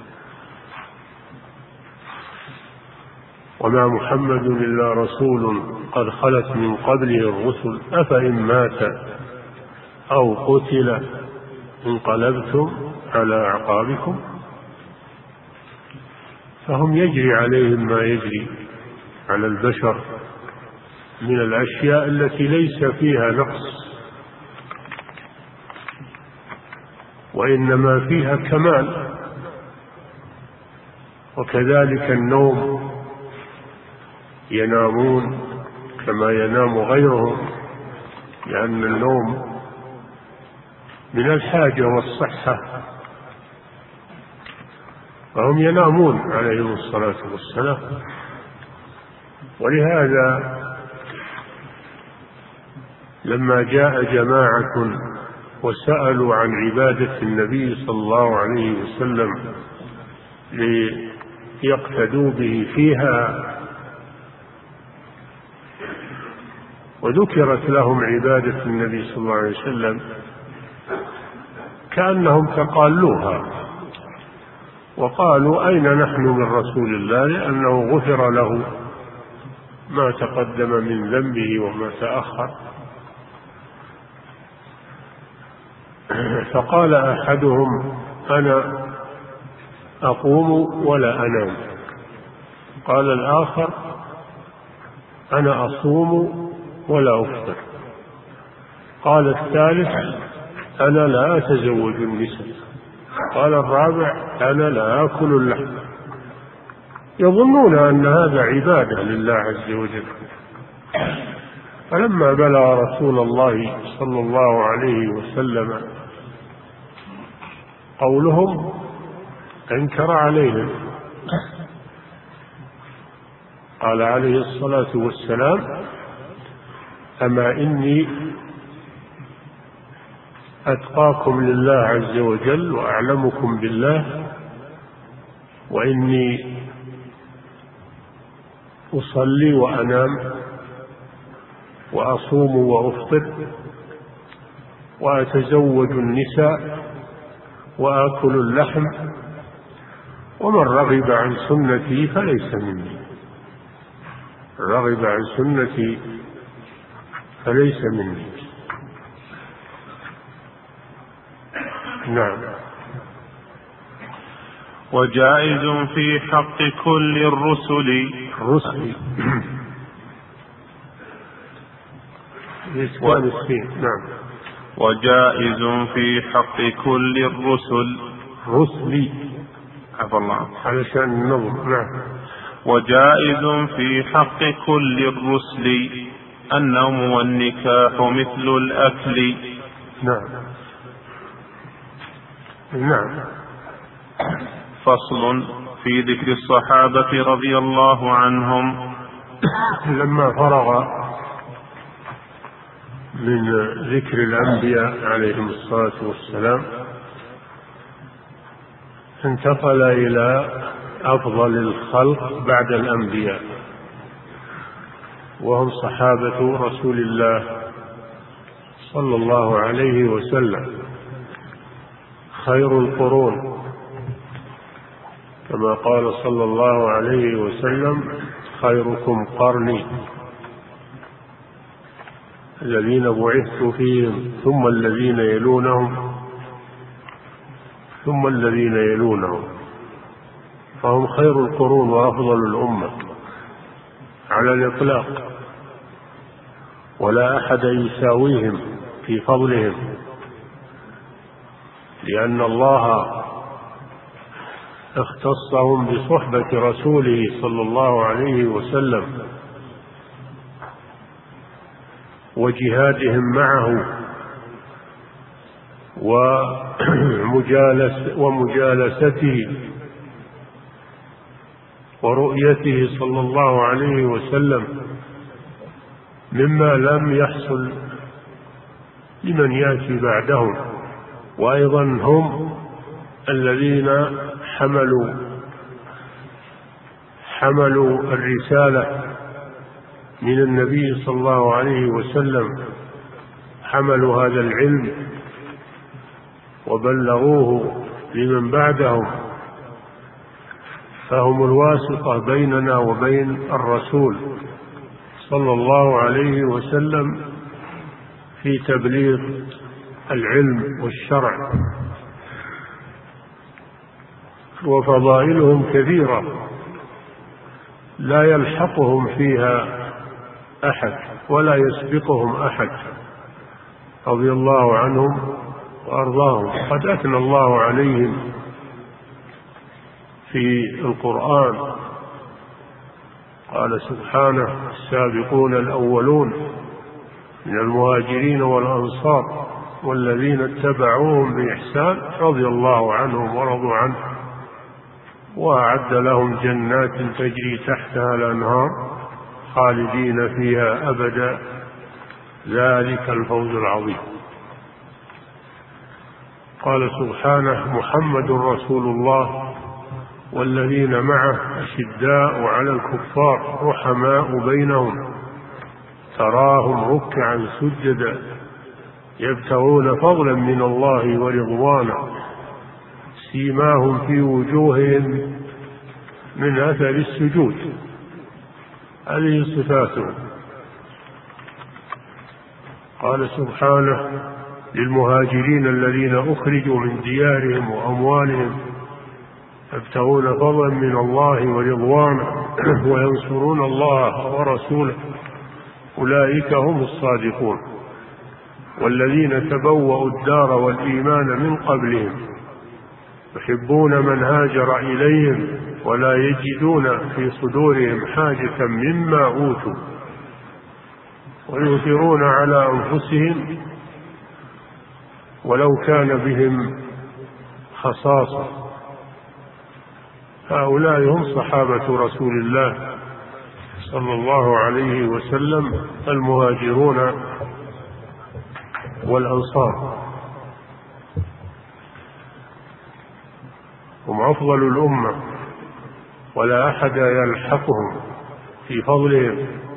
وما محمد إلا رسول قد خلت من قبله الرسل أفإن مات أو قتل انقلبتم على أعقابكم. فهم يجري عليهم ما يجري على البشر من الأشياء التي ليس فيها نقص وإنما فيها كمال. وكذلك النوم ينامون كما ينام غيرهم لأن النوم من الحاجة والصحة فهم ينامون عليهم الصلاة والسلام. ولهذا لما جاء جماعة وسألوا عن عبادة النبي صلى الله عليه وسلم ليقتدوا به فيها وذكرت لهم عبادة النبي صلى الله عليه وسلم كأنهم تقالوها وقالوا أين نحن من رسول الله لأنه غفر له ما تقدم من ذنبه وما تأخر. فقال أحدهم أنا أقوم ولا أنام. قال الآخر أنا أصوم ولا أفطر. قال الثالث أنا لا أتزوج النساء. قال الرابع أنا لا آكل اللحم. يظنون أن هذا عبادة لله عز وجل. فلما بلغ رسول الله صلى الله عليه وسلم قولهم أنكر عليهم. قال عليه الصلاة والسلام أما إني أتقاكم لله عز وجل وأعلمكم بالله وإني أصلي وأنام وأصوم وأفطر وأتزوج النساء وآكل اللحم ومن رغب عن سنتي فليس مني. رغب عن سنتي فليس مني. نعم. وجائز في حق كل الرسل نعم. وجائز في حق كل الرسل عفى الله علشان النظم. نعم. وجائز في حق كل الرسل النوم والنكاح مثل الأكل. نعم. نعم. فصل في ذكر الصحابة رضي الله عنهم. لما فرغ من ذكر الأنبياء عليهم الصلاة والسلام انتقل إلى أفضل الخلق بعد الأنبياء وهم صحابة رسول الله صلى الله عليه وسلم خير القرون كما قال صلى الله عليه وسلم خيركم قرني الذين بعثت فيهم ثم الذين يلونهم ثم الذين يلونهم، فهم خير القرون وأفضل الأمة على الإطلاق، ولا أحد يساويهم في فضلهم، لأن الله اختصهم بصحبة رسوله صلى الله عليه وسلم وجهادهم معه ومجالسته ورؤيته صلى الله عليه وسلم، مما لم يحصل لمن يأتي بعدهم. وأيضا هم الذين حملوا الرسالة من النبي صلى الله عليه وسلم، حملوا هذا العلم وبلغوه لمن بعدهم، فهم الواسطة بيننا وبين الرسول صلى الله عليه وسلم في تبليغ العلم والشرع. وفضائلهم كثيرة لا يلحقهم فيها أحد ولا يسبقهم أحد، رضي الله عنهم وأرضاهم. قد أثنى الله عليهم في القرآن، قال سبحانه: السابقون الأولون من المهاجرين والأنصار والذين اتبعوهم بإحسان رضي الله عنهم ورضوا عنه وأعد لهم جنات تجري تحتها الأنهار خالدين فيها أبدا ذلك الفوز العظيم. قال سبحانه: محمد رسول الله والذين معه أشداء على الكفار رحماء بينهم تراهم ركعا سجدا يبتغون فضلا من الله ورضوانا سيماهم في وجوههم من أثر السجود. هذه صفاتهم. قال سبحانه: للمهاجرين الذين أخرجوا من ديارهم وأموالهم يبتغون فضلا من الله ورضوانا وينصرون الله ورسوله أولئك هم الصادقون. والذين تبوأوا الدار والإيمان من قبلهم يحبون من هاجر إليهم ولا يجدون في صدورهم حاجة مما أوتوا ويؤثرون على أنفسهم ولو كان بهم خصاصة. هؤلاء هم صحابة رسول الله صلى الله عليه وسلم المهاجرون والأنصار، هم أفضل الأمة ولا أحد يلحقهم في فضلهم،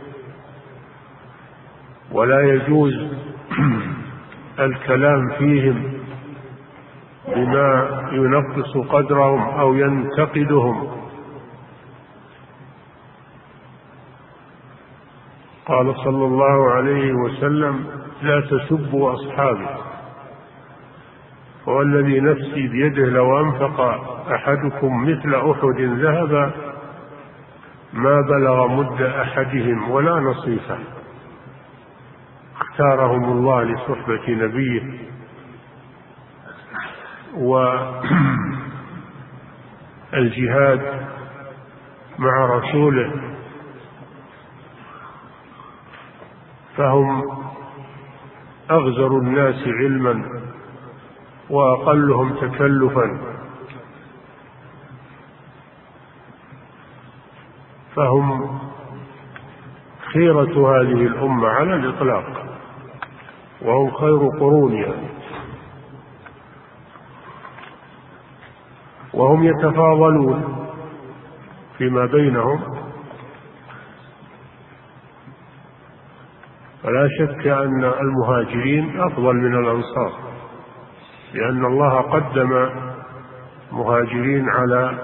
ولا يجوز الكلام فيهم بما ينقص قدرهم أو ينتقدهم. قال صلى الله عليه وسلم: لا تسبوا أصحابي، والذي نفسي بيده لو أنفق أحدكم مثل أحد ذهبا ما بلغ مد أحدهم ولا نصيفه. اختارهم الله لصحبة نبيه والجهاد مع رسوله، فهم أغزر الناس علما وأقلهم تكلفا، فهم خيرة هذه الأمة على الإطلاق، وهم خير قرونها، وهم يتفاضلون فيما بينهم. فلا شك أن المهاجرين أفضل من الأنصار، لأن الله قدم مهاجرين على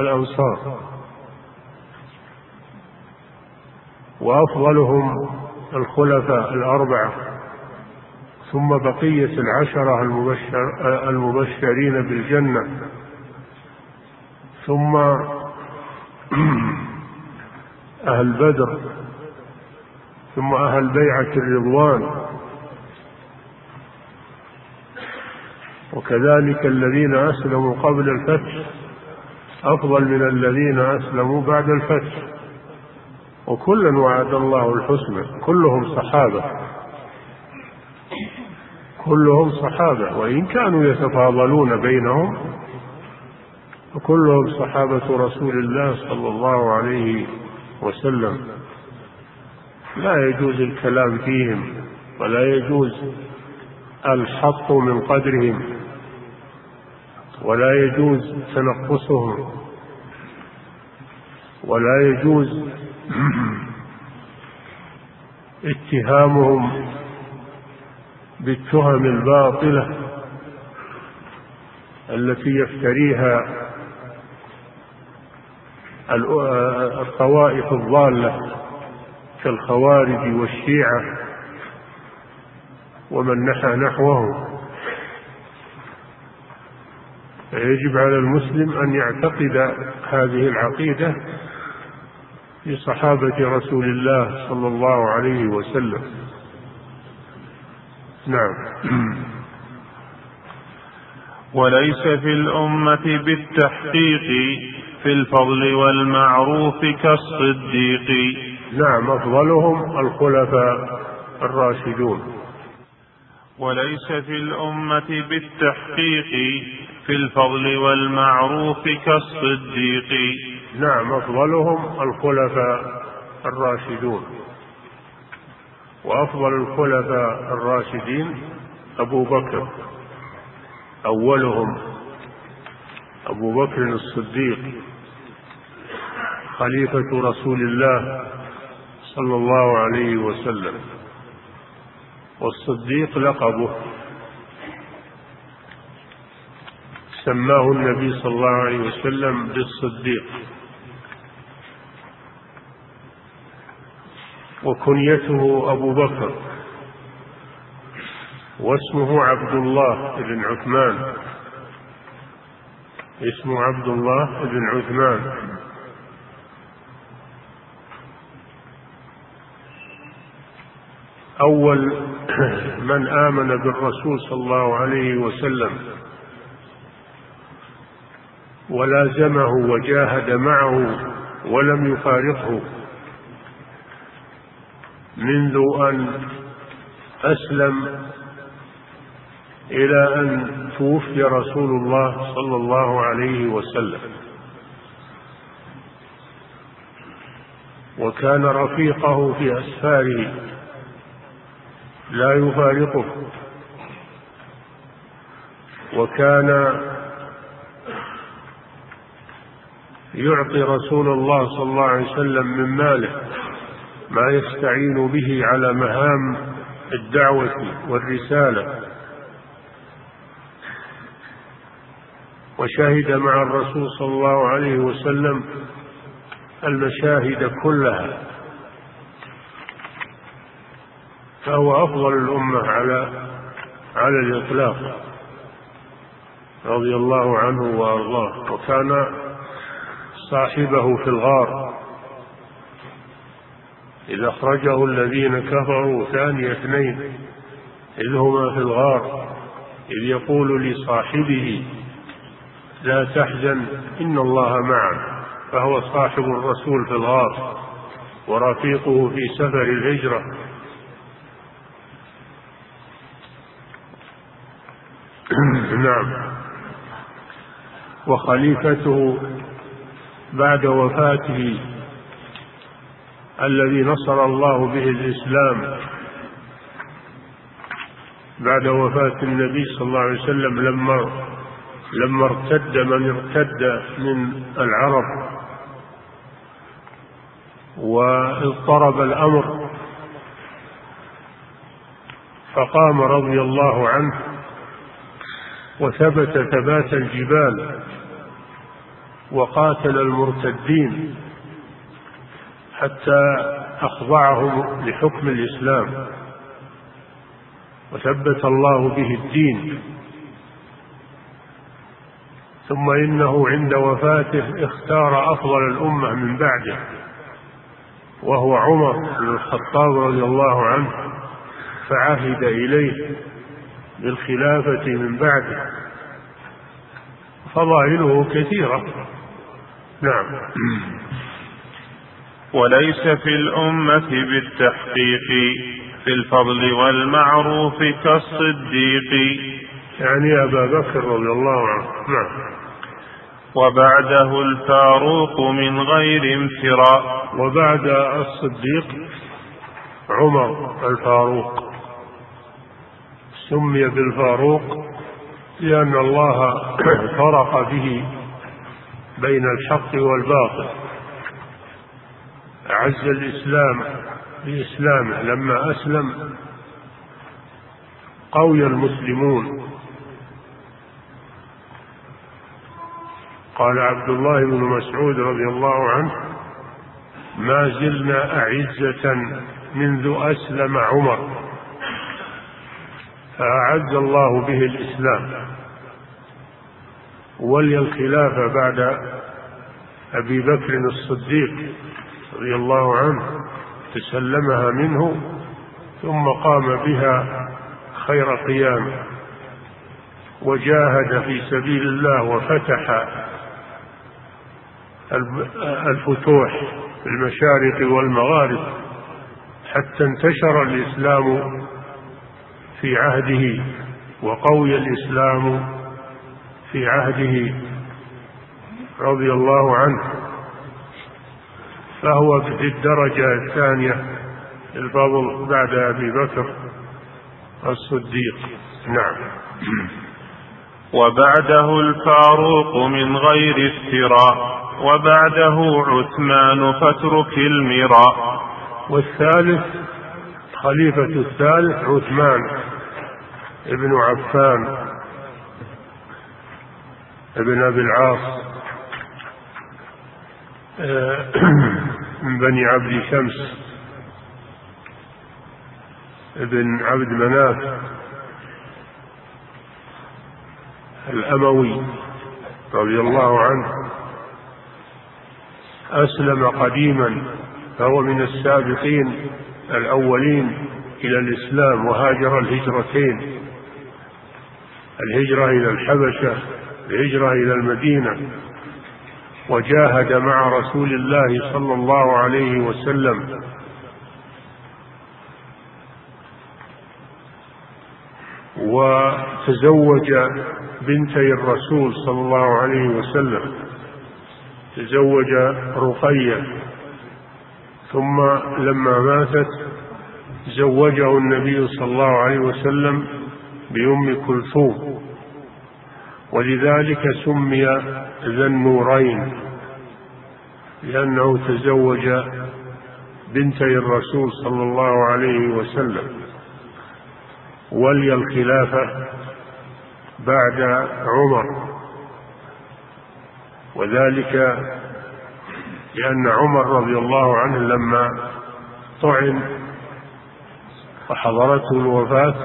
الأنصار، وأفضلهم الخلفاء الأربعة، ثم بقية العشرة المبشرين بالجنة، ثم أهل بدر، ثم أهل بيعة الرضوان، وكذلك الذين أسلموا قبل الفتح أفضل من الذين أسلموا بعد الفتح، وكلا وعد الله الحسنى. كلهم صحابة وإن كانوا يتفاضلون بينهم، وكلهم صحابة رسول الله صلى الله عليه وسلم. لا يجوز الكلام فيهم، ولا يجوز الحط من قدرهم، ولا يجوز تنقصهم، ولا يجوز اتهامهم بالتهم الباطلة التي يفتريها الطوائف الضالة كالخوارج والشيعة ومن نحى نحوه. فيجب على المسلم أن يعتقد هذه العقيدة في صحابة رسول الله صلى الله عليه وسلم. نعم. وليس في الأمة بالتحقيق في الفضل والمعروف كالصديق. نعم، أفضلهم الخلفاء الراشدون. وليس في الأمة بالتحقيق في الفضل والمعروف كالصديق. نعم، أفضلهم الخلفاء الراشدون، وأفضل الخلفاء الراشدين أبو بكر، أولهم أبو بكر الصديق خليفة رسول الله صلى الله عليه وسلم. والصديق لقبه، سماه النبي صلى الله عليه وسلم بالصديق، وكنيته أبو بكر، واسمه عبد الله بن عثمان، اسمه عبد الله بن عثمان. أول من آمن بالرسول صلى الله عليه وسلم ولازمه وجاهد معه ولم يفارقه منذ أن أسلم إلى أن توفي رسول الله صلى الله عليه وسلم، وكان رفيقه في أسفاره لا يفارقه، وكان يعطي رسول الله صلى الله عليه وسلم من ماله ما يستعين به على مهام الدعوة والرسالة، وشهد مع الرسول صلى الله عليه وسلم المشاهد كلها، فهو أفضل الأمة على الإطلاق رضي الله عنه وأرضاه. وكان صاحبه في الغار إذ أخرجه الذين كفروا ثاني اثنين إذ هما في الغار إذ يقول لصاحبه لا تحزن إن الله معنا، فهو صاحب الرسول في الغار ورفيقه في سفر الهجرة. نعم. وخليفته بعد وفاته الذي نصر الله به الإسلام بعد وفاة النبي صلى الله عليه وسلم لما ارتد من ارتد من العرب واضطرب الأمر، فقام رضي الله عنه وثبت ثبات الجبال وقاتل المرتدين حتى أخضعهم لحكم الإسلام وثبت الله به الدين. ثم إنه عند وفاته اختار أفضل الأمة من بعده، وهو عمر بن الخطاب رضي الله عنه، فعهد إليه بالخلافة من بعده. فضائله كثيرة. نعم. وليس في الأمة بالتحقيق في الفضل والمعروف كالصديق، يعني أبا بكر رضي الله عنه. نعم. وبعده الفاروق من غير امتراء. وبعد الصديق عمر الفاروق، سمي بالفاروق لأن الله فرق به بين الحق والباطل، أعز الإسلام بإسلامه. لما أسلم قوي المسلمون. قال عبد الله بن مسعود رضي الله عنه: ما زلنا أعزة منذ أسلم عمر، فأعز الله به الإسلام. ولي الخلافة بعد أبي بكر الصديق رضي الله عنه، تسلمها منه ثم قام بها خير قيام، وجاهد في سبيل الله وفتح الفتوح في المشارق والمغارب حتى انتشر الإسلام في عهده، وقوي الإسلام في عهده رضي الله عنه. فهو في الدرجة الثانية الفضل بعد أبي بكر الصديق. نعم. وبعده الفاروق من غير افتراء، وبعده عثمان فاترك المراء. والثالث خليفة الثالث عثمان ابن عفان ابن أبي العاص من بني عبد شمس ابن عبد مناف الأموي رضي الله عنه. أسلم قديما، فهو من السابقين الأولين إلى الإسلام، وهاجر الهجرتين، الهجرة إلى الحبشة، الهجرة إلى المدينة، وجاهد مع رسول الله صلى الله عليه وسلم. وتزوج بنتي الرسول صلى الله عليه وسلم، تزوج رقية، ثم لما ماتت زوجه النبي صلى الله عليه وسلم بأم كلثوم، ولذلك سمي ذا النورين، لأنه تزوج بنتي الرسول صلى الله عليه وسلم. ولي الخلافة بعد عمر، وذلك لأن عمر رضي الله عنه لما طعن وحضرته الوفاة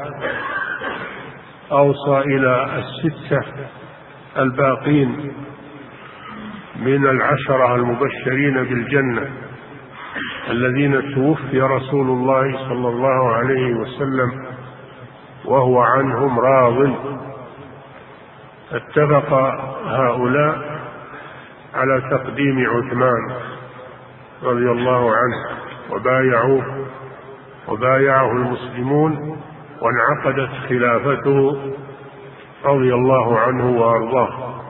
أوصى إلى الستة الباقين من العشرة المبشرين بالجنة الذين توفي رسول الله صلى الله عليه وسلم وهو عنهم راض. اتفق هؤلاء على تقديم عثمان رضي الله عنه وبايعوه، وبايعه المسلمون، وانعقدت خلافته رضي الله عنه وأرضاه.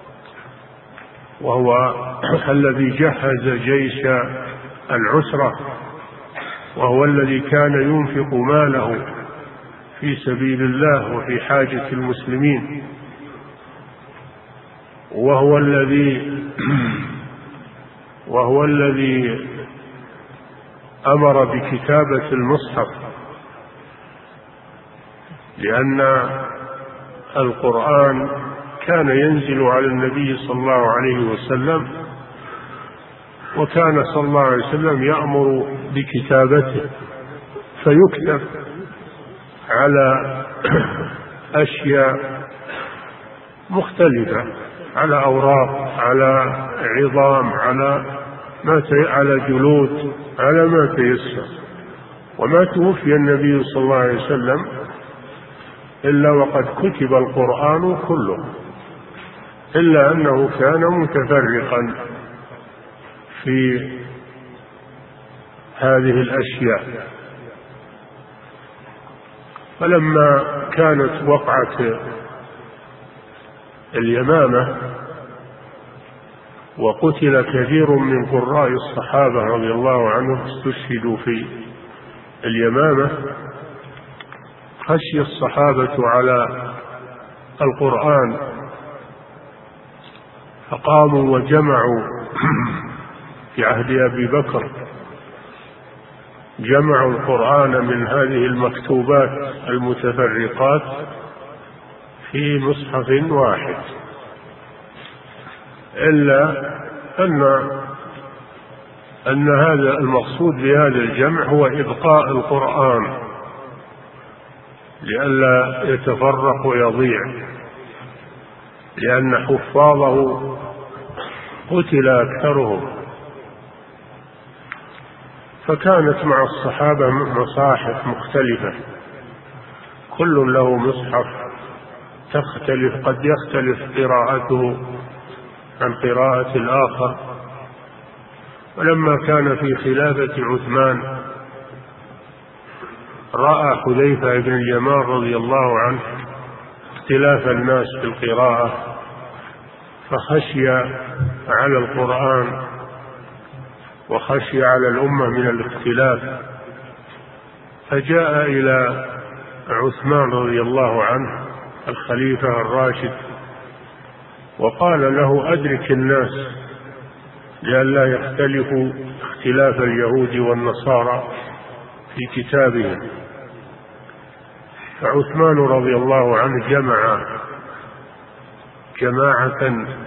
وهو الذي جهز جيش العسرة، وهو الذي كان ينفق ماله في سبيل الله وفي حاجة المسلمين، وهو الذي أمر بكتابة المصحف، لأن القرآن كان ينزل على النبي صلى الله عليه وسلم، وكان صلى الله عليه وسلم يأمر بكتابته، فيكتب على أشياء مختلفة، على أوراق، على عظام، على جلود، على ما تيسر. وما توفي النبي صلى الله عليه وسلم إلا وقد كتب القرآن كله، إلا أنه كان متفرقا في هذه الأشياء. فلما كانت وقعة اليمامة وقتل كثير من قراء الصحابة رضي الله عنهم استشهدوا في اليمامة، خشي الصحابة على القرآن، فقاموا وجمعوا في عهد أبي بكر، جمعوا القرآن من هذه المكتوبات المتفرقات في مصحف واحد، إلا أن هذا المقصود بهذا الجمع هو إبقاء القرآن لئلا يتفرق ويضيع، لأن حفاظه قتل أكثرهم. فكانت مع الصحابة مصاحف مختلفة، كل له مصحف قد يختلف قراءته عن قراءة الآخر. ولما كان في خلافة عثمان رأى حذيفة بن اليمان رضي الله عنه اختلاف الناس في القراءة، فخشي على القرآن وخشي على الأمة من الاختلاف، فجاء إلى عثمان رضي الله عنه الخليفة الراشد وقال له: أدرك الناس لئلا يختلفوا اختلاف اليهود والنصارى في كتابهم. فعثمان رضي الله عنه جمع جماعة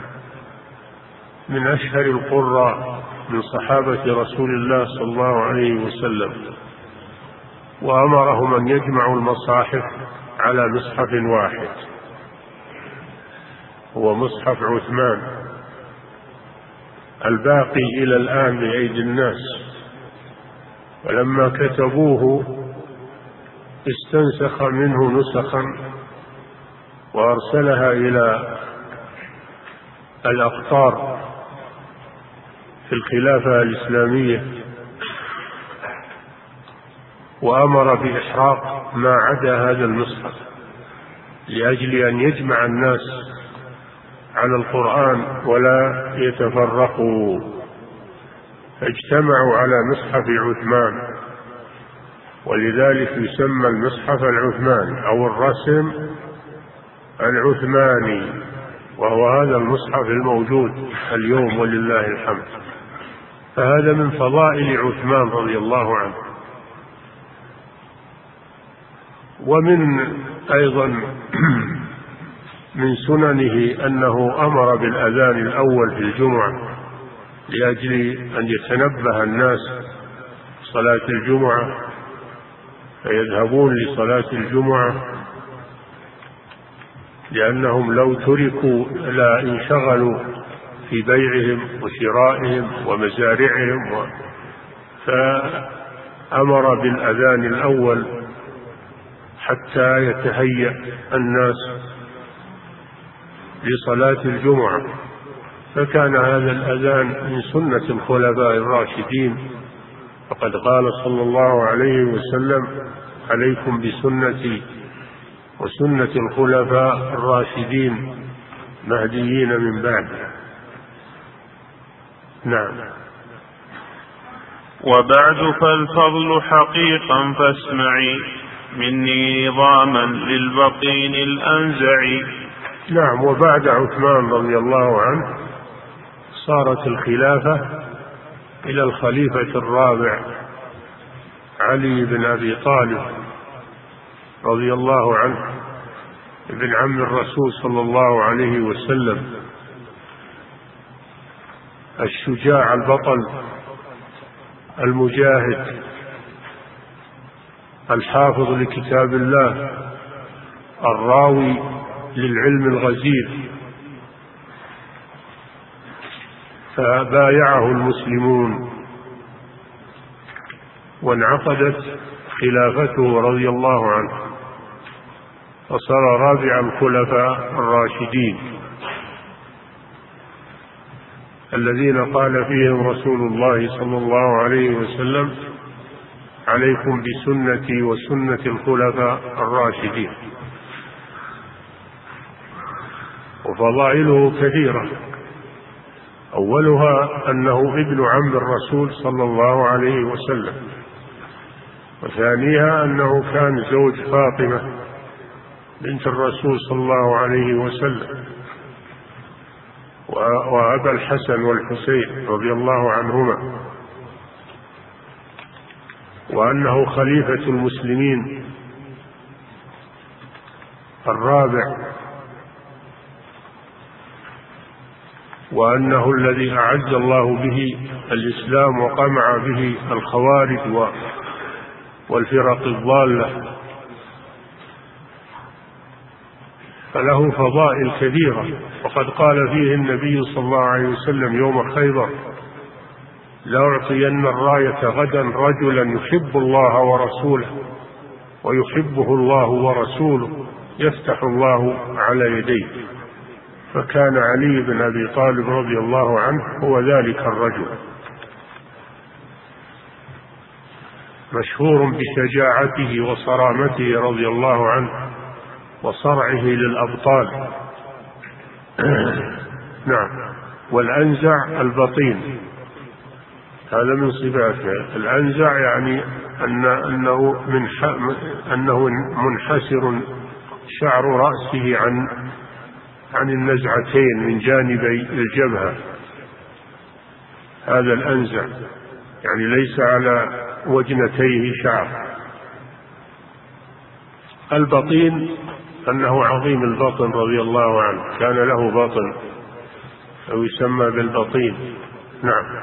من أشهر القراء من صحابة رسول الله صلى الله عليه وسلم، وأمرهم أن يجمعوا المصاحف على مصحف واحد، هو مصحف عثمان الباقي إلى الآن بأيدي الناس. ولما كتبوه استنسخ منه نسخا وأرسلها إلى الأقطار في الخلافة الإسلامية، وأمر بإحراق ما عدا هذا المصحف لأجل أن يجمع الناس على القرآن ولا يتفرقوا، فاجتمعوا على مصحف عثمان، ولذلك يسمى المصحف العثماني أو الرسم العثماني، وهو هذا المصحف الموجود اليوم ولله الحمد. فهذا من فضائل عثمان رضي الله عنه. ومن أيضا من سننه أنه أمر بالأذان الأول في الجمعة لأجل أن يتنبه الناس صلاة الجمعة فيذهبون لصلاة الجمعة، لأنهم لو تركوا لا انشغلوا في بيعهم وشرائهم ومزارعهم، فأمر بالأذان الأول حتى يتهيأ الناس لصلاة الجمعة. فكان هذا الأذان من سنة الخلفاء الراشدين، فقد قال صلى الله عليه وسلم: عليكم بسنتي وسنة الخلفاء الراشدين مهديين من بعد. نعم. وبعد فالفضل حقيقا فاسمعي مني نظاما للبطين الأنزع. نعم. وبعد عثمان رضي الله عنه صارت الخلافة إلى الخليفة الرابع علي بن أبي طالب رضي الله عنه، ابن عم الرسول صلى الله عليه وسلم، الشجاع البطل المجاهد الحافظ لكتاب الله الراوي للعلم الغزير، فبايعه المسلمون وانعقدت خلافته رضي الله عنه، وصار رابع الخلفاء الراشدين الذين قال فيهم رسول الله صلى الله عليه وسلم: عليكم بسنتي وسنة الخلفاء الراشدين. وفضائله كثيرة، أولها أنه ابن عم الرسول صلى الله عليه وسلم، وثانيها أنه كان زوج فاطمة بنت الرسول صلى الله عليه وسلم، وأبا الحسن والحسين رضي الله عنهما، وأنه خليفة المسلمين الرابع، وأنه الذي أعز الله به الإسلام وقمع به الخوارج والفرق الضالة، فله فضائل كثيرة. وقد قال فيه النبي صلى الله عليه وسلم يوم خيبر: لأعطين الراية غدا رجلا يحب الله ورسوله ويحبه الله ورسوله يفتح الله على يديه. فكان علي بن أبي طالب رضي الله عنه هو ذلك الرجل، مشهور بشجاعته وصرامته رضي الله عنه وصرعه للأبطال. نعم. والأنزع البطين، هذا من صفاته. الأنزع يعني أنه منحسر شعر رأسه عن النزعتين من جانبي الجبهة، هذا الأنزع، يعني ليس على وجنتيه شعر. البطين أنه عظيم البطن رضي الله عنه، كان له بطن أو يسمى بالبطين. نعم.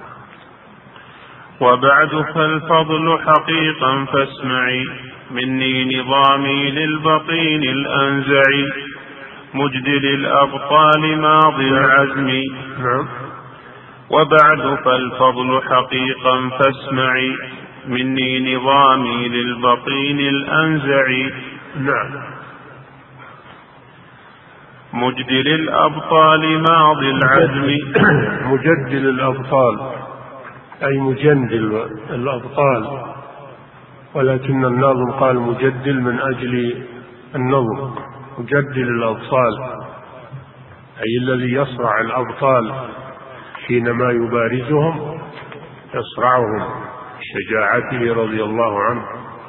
وبعد فالفضل حقيقا فاسمعي مني نظامي للبطين الأنزعي مجدل الأبطال ماضي العزم. نعم. وبعد فالفضل حقيقا فاسمعي مني نظامي للبطين الأنزعي. نعم. مجدل الأبطال ماضي العزم. مجدل الأبطال أي مجندل الأبطال، ولكن الناظم قال مجدل من أجل النظم. مجدل الأبطال أي الذي يصرع الأبطال حينما يبارزهم، يصرعهم بشجاعته رضي الله عنه.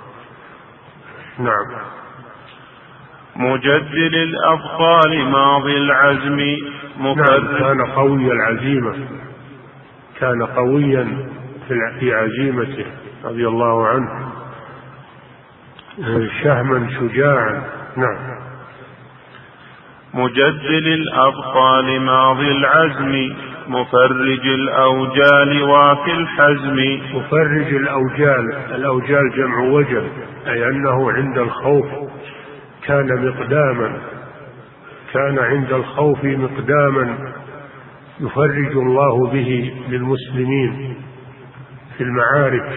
نعم. مجدل الأبطال ماضي العزم نعم. كان قوي العزيمة، كان قويا في عزيمته رضي الله عنه، شهما شجاعا. نعم. مجدل الأبطال ماضي العزم مفرج الأوجال وفي الحزم. مفرج الأوجال، الأوجال جمع وجل، أي أنه عند الخوف كان عند الخوف مقداما يفرج الله به للمسلمين في المعارك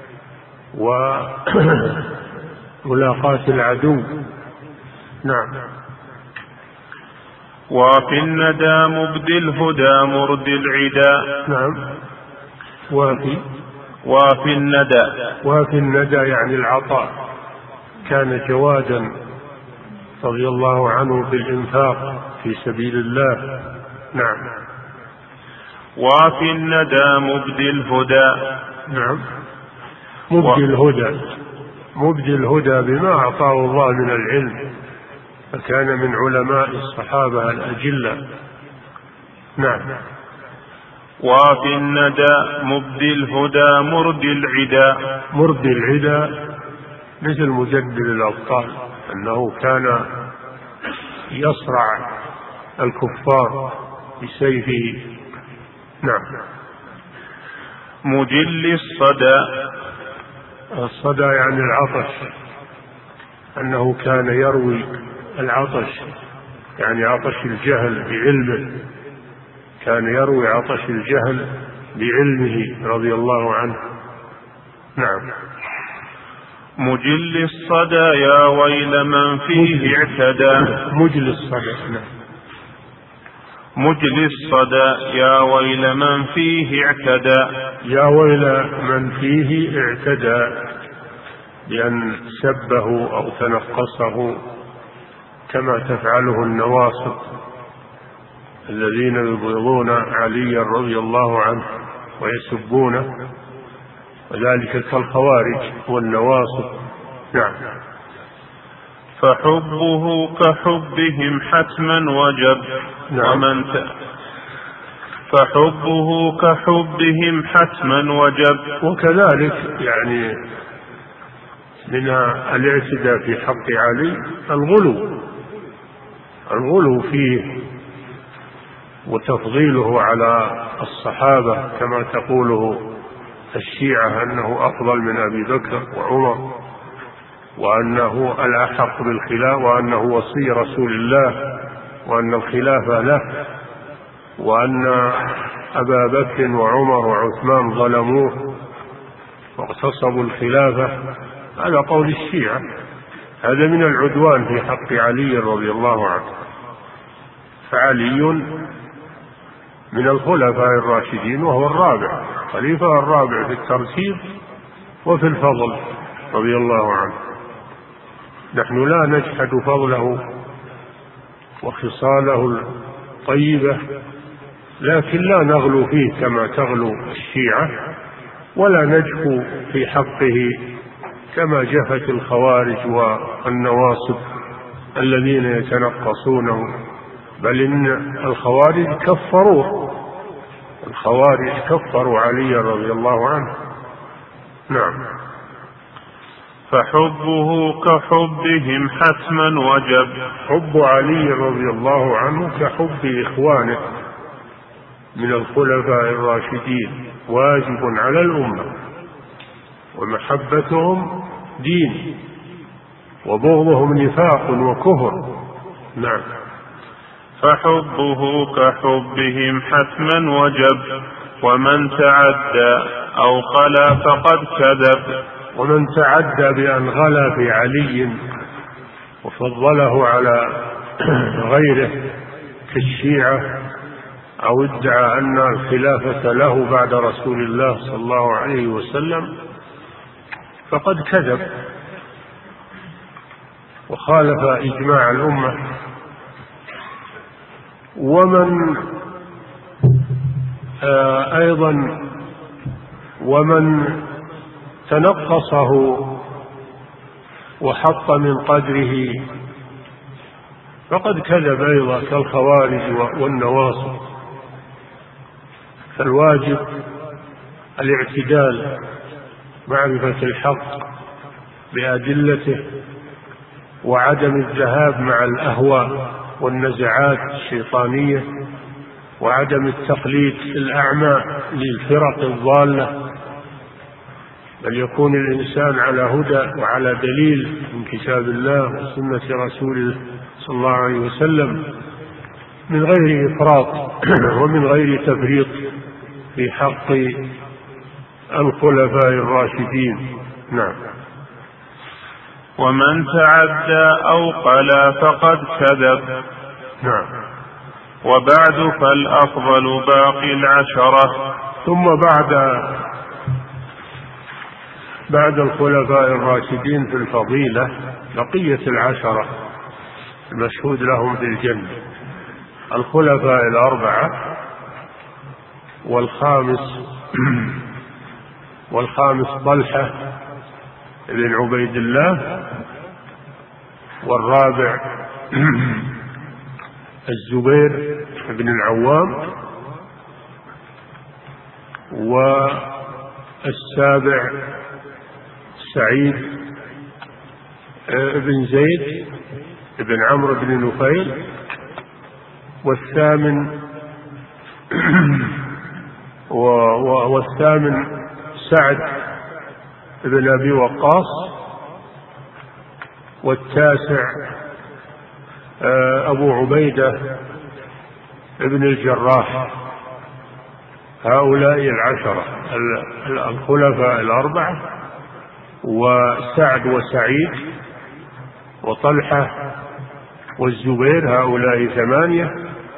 وملاقاة العدو. نعم. وفي الندى مبدي الهدى مرد العدا. نعم. وفي الندى يعني العطاء، كان جوادا رضي الله عنه بالإنفاق في سبيل الله. نعم. وفي الندى مبدي الهدى. نعم. مبدي الهدى بما أعطاه الله من العلم، فكان من علماء الصحابة الأجلة. نعم. وفي الندى مبدي الهدى مرد العدا مثل مجدل الأبطال، أنه كان يصرع الكفار بسيفه. نعم. مجل الصدى. الصدى يعني العطش، أنه كان يروي العطش، يعني عطش الجهل بعلمه، كان يروي عطش الجهل بعلمه رضي الله عنه. نعم. مجل الصدى يا ويل من فيه اعتدى. مجل الصدى. نعم. مجل الصدى يا ويل من فيه اعتدى. يا ويل من فيه اعتدى، بأن سبه أو تنقصه كما تفعله النواصب الذين يبغضون عليا رضي الله عنه ويسبونه، وذلك كالخوارج والنواصب. نعم. فحبه كحبهم حتما وجب. نعم. فحبه كحبهم حتما وجب. وكذلك يعني من الاعتداء في حق علي الغلو فيه وتفضيله على الصحابة كما تقوله الشيعة أنه أفضل من أبي بكر وعمر، وأنه الأحق بالخلافة، وأنه وصي رسول الله، وأن الخلافة له، وأن أبا بكر وعمر وعثمان ظلموه واغتصبوا الخلافة. هذا قول الشيعة، هذا من العدوان في حق علي رضي الله عنه. فعلي من الخلفاء الراشدين، وهو الرابع، خليفة الرابع في الترتيب وفي الفضل رضي الله عنه. نحن لا نجحد فضله وخصاله الطيبة، لكن لا نغلو فيه كما تغلو الشيعة، ولا نجفو في حقه كما جفت الخوارج والنواصب الذين يتنقصونه. بل إن الخوارج كفروا علي رضي الله عنه. نعم. فحبه كحبهم حتما وجب. حب علي رضي الله عنه كحب إخوانه من الخلفاء الراشدين، واجب على الأمة، ومحبتهم دين، وبغضهم نفاق وكفر. نعم. فحبه كحبهم حتما وجب. ومن تعدى أو خلا فقد كذب. ومن تعدى بأن غلا في علي وفضله على غيره كالشيعة، أو ادعى أن الخلافة له بعد رسول الله صلى الله عليه وسلم، فقد كذب وخالف إجماع الأمة. ومن تنقصه وحط من قدره فقد كذب أيضا كالخوارج والنواصب. فالواجب الاعتدال، معرفة الحق بأدلته، وعدم الذهاب مع الأهواء والنزعات الشيطانية، وعدم التقليد الأعمى للفرق الضالة، بل يكون الإنسان على هدى وعلى دليل من كتاب الله وسنة رسوله صلى الله عليه وسلم، من غير إفراط ومن غير تفريط في حق الخلفاء الراشدين. نعم. ومن تعدى أو قلا فقد كذب. نعم. وبعد فالأفضل باقي العشرة. ثم بعد الخلفاء الراشدين في الفضيلة بقية العشرة المشهود لهم بالجنة: الخلفاء الأربعة، والخامس طلحة بن عبيد الله، والرابع الزبير بن العوام، والسابع سعيد بن زيد بن عمرو بن نفيل، والثامن والثامن سعد بن أبي وقاص، والتاسع أبو عبيدة ابن الجراح. هؤلاء العشرة الخلفاء الأربعة، وسعد وسعيد وطلحة والزبير، هؤلاء 8.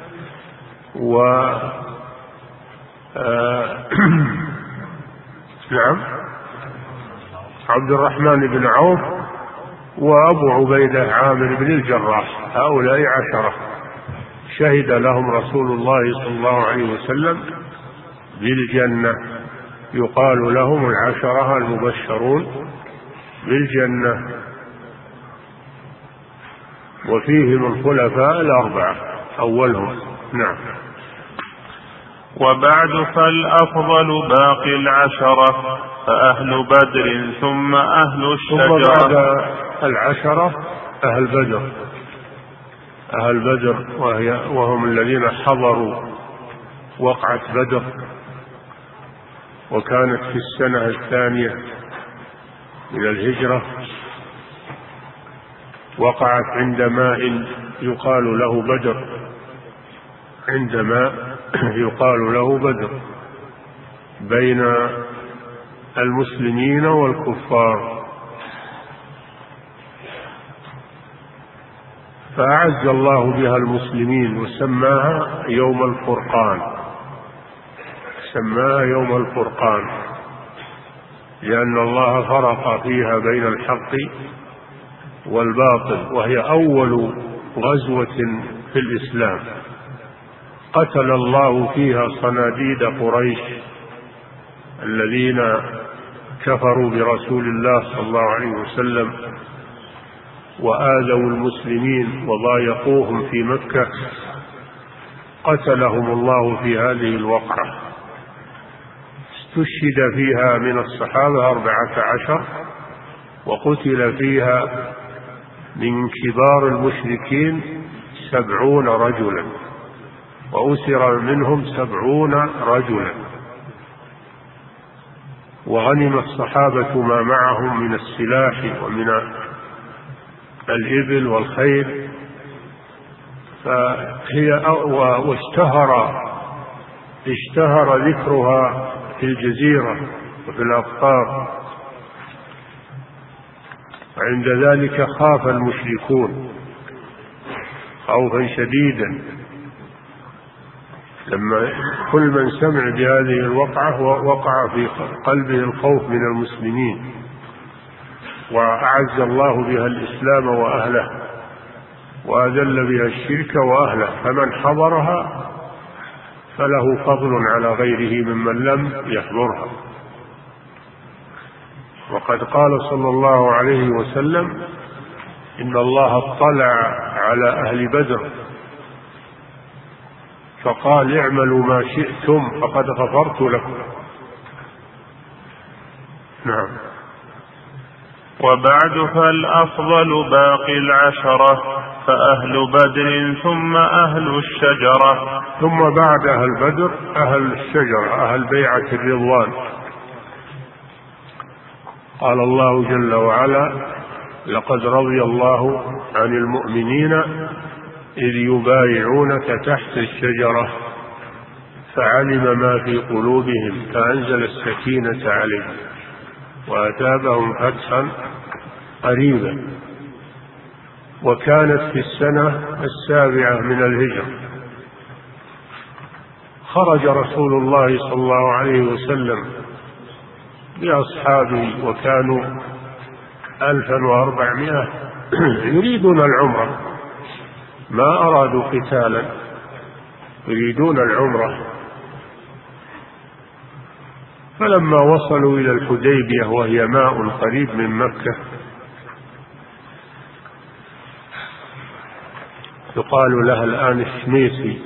نعم، عبد الرحمن بن عوف وأبو عبيدة عامر بن الجراح، هؤلاء 10 شهد لهم رسول الله صلى الله عليه وسلم بالجنة، يقال لهم 10 المبشرون بالجنة، وفيهم الخلفاء الأربعة أولهم. نعم. وبعد فالأفضل باقي 10 فأهل بدر ثم أهل الشجرة. ثم بعد 10 أهل بدر، أهل بدر وهم الذين حضروا وقعة بدر، وكانت في السنة 2 من الهجرة، وقعت عند ماء يقال له بدر، عند ماء يقال له بدر بين المسلمين والكفار، فأعز الله بها المسلمين وسماها يوم الفرقان، سماها يوم الفرقان، لأن الله فرق فيها بين الحق والباطل، وهي أول غزوة في الإسلام قتل الله فيها صناديد قريش الذين كفروا برسول الله صلى الله عليه وسلم وآذوا المسلمين وضايقوهم في مكة، قتلهم الله في هذه الوقعة. استشهد فيها من الصحابة 14، وقتل فيها من كبار المشركين 70 رجلا، وأسر منهم 70 رجلا، وغنم الصحابة ما معهم من السلاح ومن الإبل والخيل، واشتهر ذكرها في الجزيرة وفي الأقطار. وعند ذلك خاف المشركون خوفا شديدا، لما كل من سمع بهذه الوقعة وقع في قلبه الخوف من المسلمين، وأعز الله بها الإسلام وأهله، وأذل بها الشرك وأهله، فمن حضرها فله فضل على غيره ممن لم يحضرها. وقد قال صلى الله عليه وسلم: إن الله اطلع على أهل بدر فقال: اعملوا ما شئتم فقد غفرت لكم. نعم. وبعد فالأفضل باقي 10 فأهل بدر ثم أهل الشجرة. ثم بعد أهل بدر أهل الشجرة، أهل بيعة الرضوان. قال الله جل وعلا: لقد رضي الله عن المؤمنين إذ يبايعونك تحت الشجرة فعلم ما في قلوبهم فأنزل السكينة عليهم وأتابهم فتحا قريبا. وكانت في السنة 7 من الهجرة. خرج رسول الله صلى الله عليه وسلم بأصحابه، وكانوا 1400 يريدون العمرة، ما أرادوا قتالا، يريدون العمرة. فلما وصلوا إلى الحديبية وهي ماء قريب من مكة، يقال لها الآن الشميسي،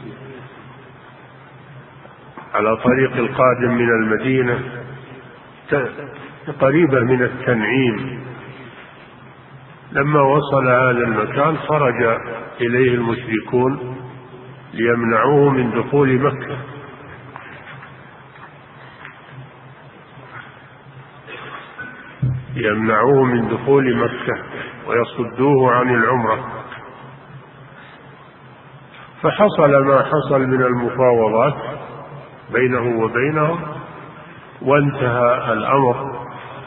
على طريق القادم من المدينة، قريبة من التنعيم. لما وصل هذا المكان خرج إليه المشركون ليمنعوه من دخول مكة، يمنعوه من دخول مكة ويصدوه عن العمرة. فحصل ما حصل من المفاوضات بينه وبينهم، وانتهى الأمر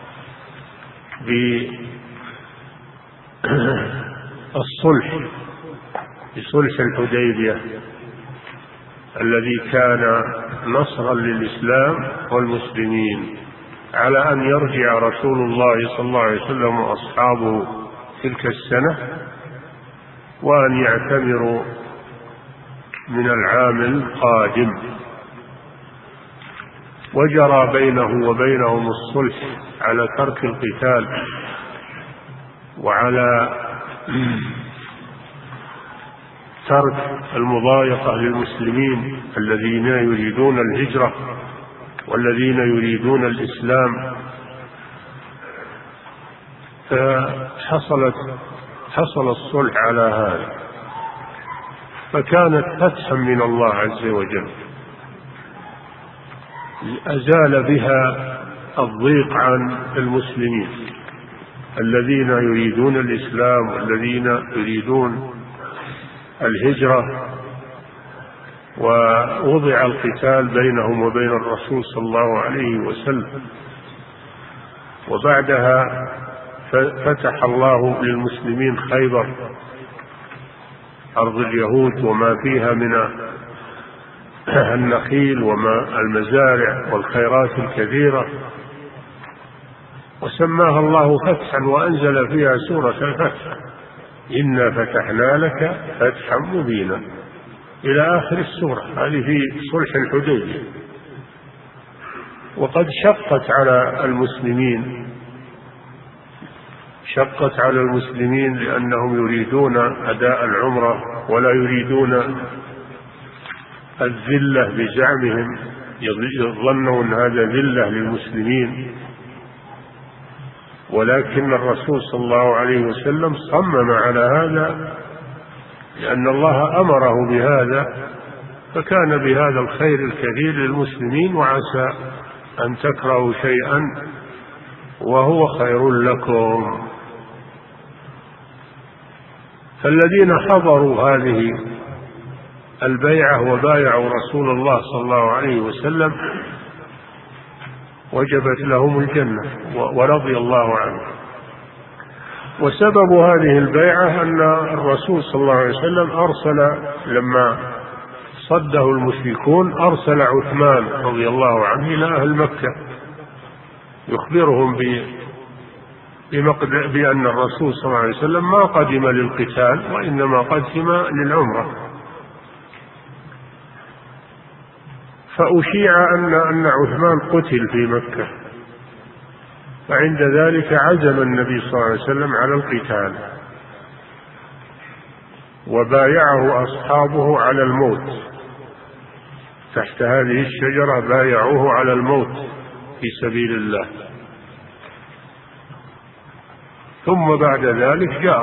بصلح الحديبية الذي كان نصرا للإسلام والمسلمين، على أن يرجع رسول الله صلى الله عليه وسلم وأصحابه تلك السنة وأن يعتمروا من العام القادم. وجرى بينه وبينهم الصلح على ترك القتال وعلى ترك المضايقة للمسلمين الذين يريدون الهجرة والذين يريدون الإسلام. فحصل الصلح على هذا، فكانت فتحا من الله عز وجل أزال بها الضيق عن المسلمين الذين يريدون الإسلام والذين يريدون الهجرة، ووضع القتال بينهم وبين الرسول صلى الله عليه وسلم. وبعدها فتح الله للمسلمين خيبر أرض اليهود وما فيها من النخيل وما المزارع والخيرات الكثيرة، وسماها الله فتحا وأنزل فيها سورة الفتح: إنا فتحنا لك فتحا مبينا، إلى آخر السورة. هذه في صلح الحديبية. وقد شقت على المسلمين لأنهم يريدون أداء العمرة ولا يريدون الذلة بزعمهم، يظنون أن هذا ذلة للمسلمين، ولكن الرسول صلى الله عليه وسلم صمم على هذا لأن الله أمره بهذا، فكان بهذا الخير الكثير للمسلمين. وعسى أن تكرهوا شيئا وهو خير لكم. فالذين حضروا هذه البيعة وبايعوا رسول الله صلى الله عليه وسلم وجبت لهم الجنة ورضي الله عنه. وسبب هذه البيعة أن الرسول صلى الله عليه وسلم أرسل، لما صده المشركون، أرسل عثمان رضي الله عنه إلى أهل مكة يخبرهم بأن الرسول صلى الله عليه وسلم ما قدم للقتال وإنما قدم للعمرة. فأشيع أن عثمان قتل في مكة، فعند ذلك عزم النبي صلى الله عليه وسلم على القتال، وبايعه أصحابه على الموت تحت هذه الشجرة، بايعوه على الموت في سبيل الله. ثم بعد ذلك جاء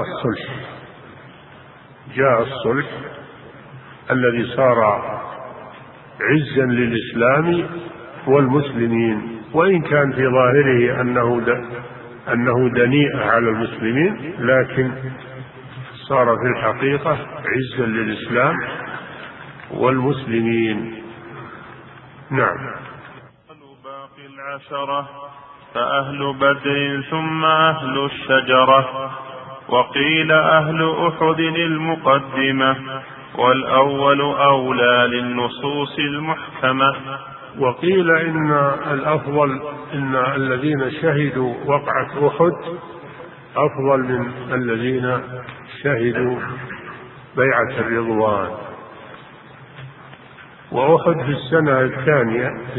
الصلح الذي صار عزا للإسلام والمسلمين، وإن كان في ظاهره أنه دنيء على المسلمين، لكن صار في الحقيقة عزا للإسلام والمسلمين. نعم. باقي العشرة فأهل بدر ثم أهل الشجرة، وقيل أهل أحد المقدمة، والأول أولى للنصوص المحكمة. وقيل إن الأفضل إن الذين شهدوا وقعة أحد أفضل من الذين شهدوا بيعة الرضوان. وأحد في السنة الثانية، في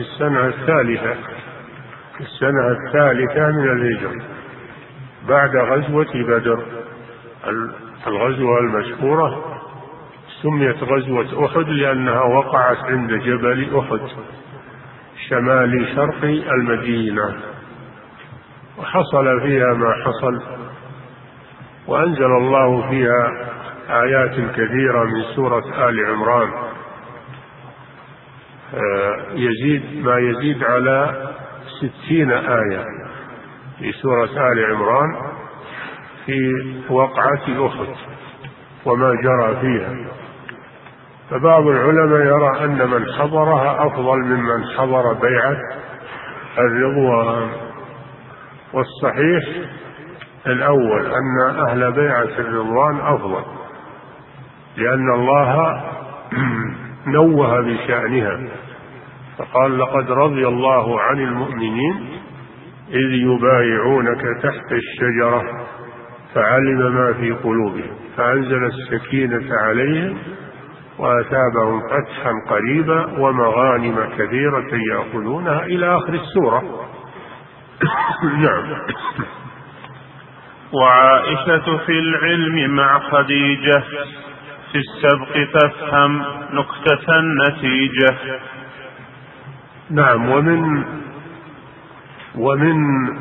السنة الثالثة من الهجرة بعد غزوة بدر. الغزوة المشهورة سميت غزوة أحد لأنها وقعت عند جبل أحد شمال شرق المدينة، وحصل فيها ما حصل، وأنزل الله فيها آيات كثيرة من سورة آل عمران، ما يزيد على 60 آية في سورة آل عمران في وقعة أحد وما جرى فيها. فبعض العلماء يرى أن من حضرها أفضل ممن حضر بيعة الرضوان، والصحيح الأول أن أهل بيعة الرضوان أفضل، لأن الله نوه بشأنها فقال: لقد رضي الله عن المؤمنين إذ يبايعونك تحت الشجرة فعلم ما في قلوبهم فأنزل السكينة عليهم وأثابهم فتحا قريبا ومغانم كثيرة يأخذونها إلى آخر السورة. نعم. وعائشة في العلم مع خديجة في السبق فافهم نكتة النتيجة. نعم. ومن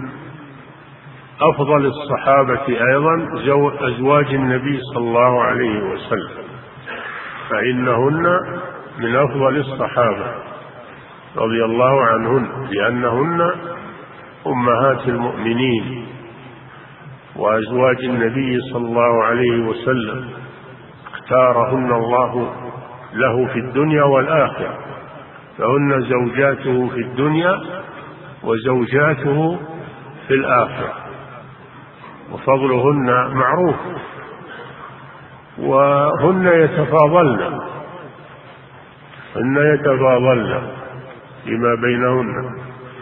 أفضل الصحابة أيضا أزواج النبي صلى الله عليه وسلم، فإنهن من أفضل الصحابة رضي الله عنهن، لأنهن أمهات المؤمنين وأزواج النبي صلى الله عليه وسلم، اختارهن الله له في الدنيا والآخرة، فهن زوجاته في الدنيا وزوجاته في الآخرة، وفضلهن معروف، وهن يتفاضلن فيما بينهن،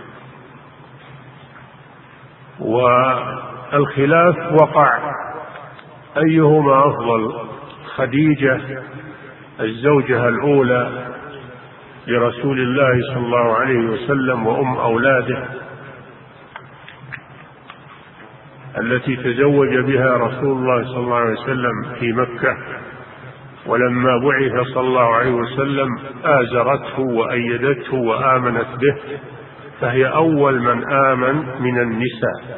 والخلاف وقع أيهما أفضل: خديجة الزوجة الأولى لرسول الله صلى الله عليه وسلم وأم أولاده التي تزوج بها رسول الله صلى الله عليه وسلم في مكة، ولما بعث صلى الله عليه وسلم آزرته وأيدته وآمنت به، فهي أول من آمن من النساء،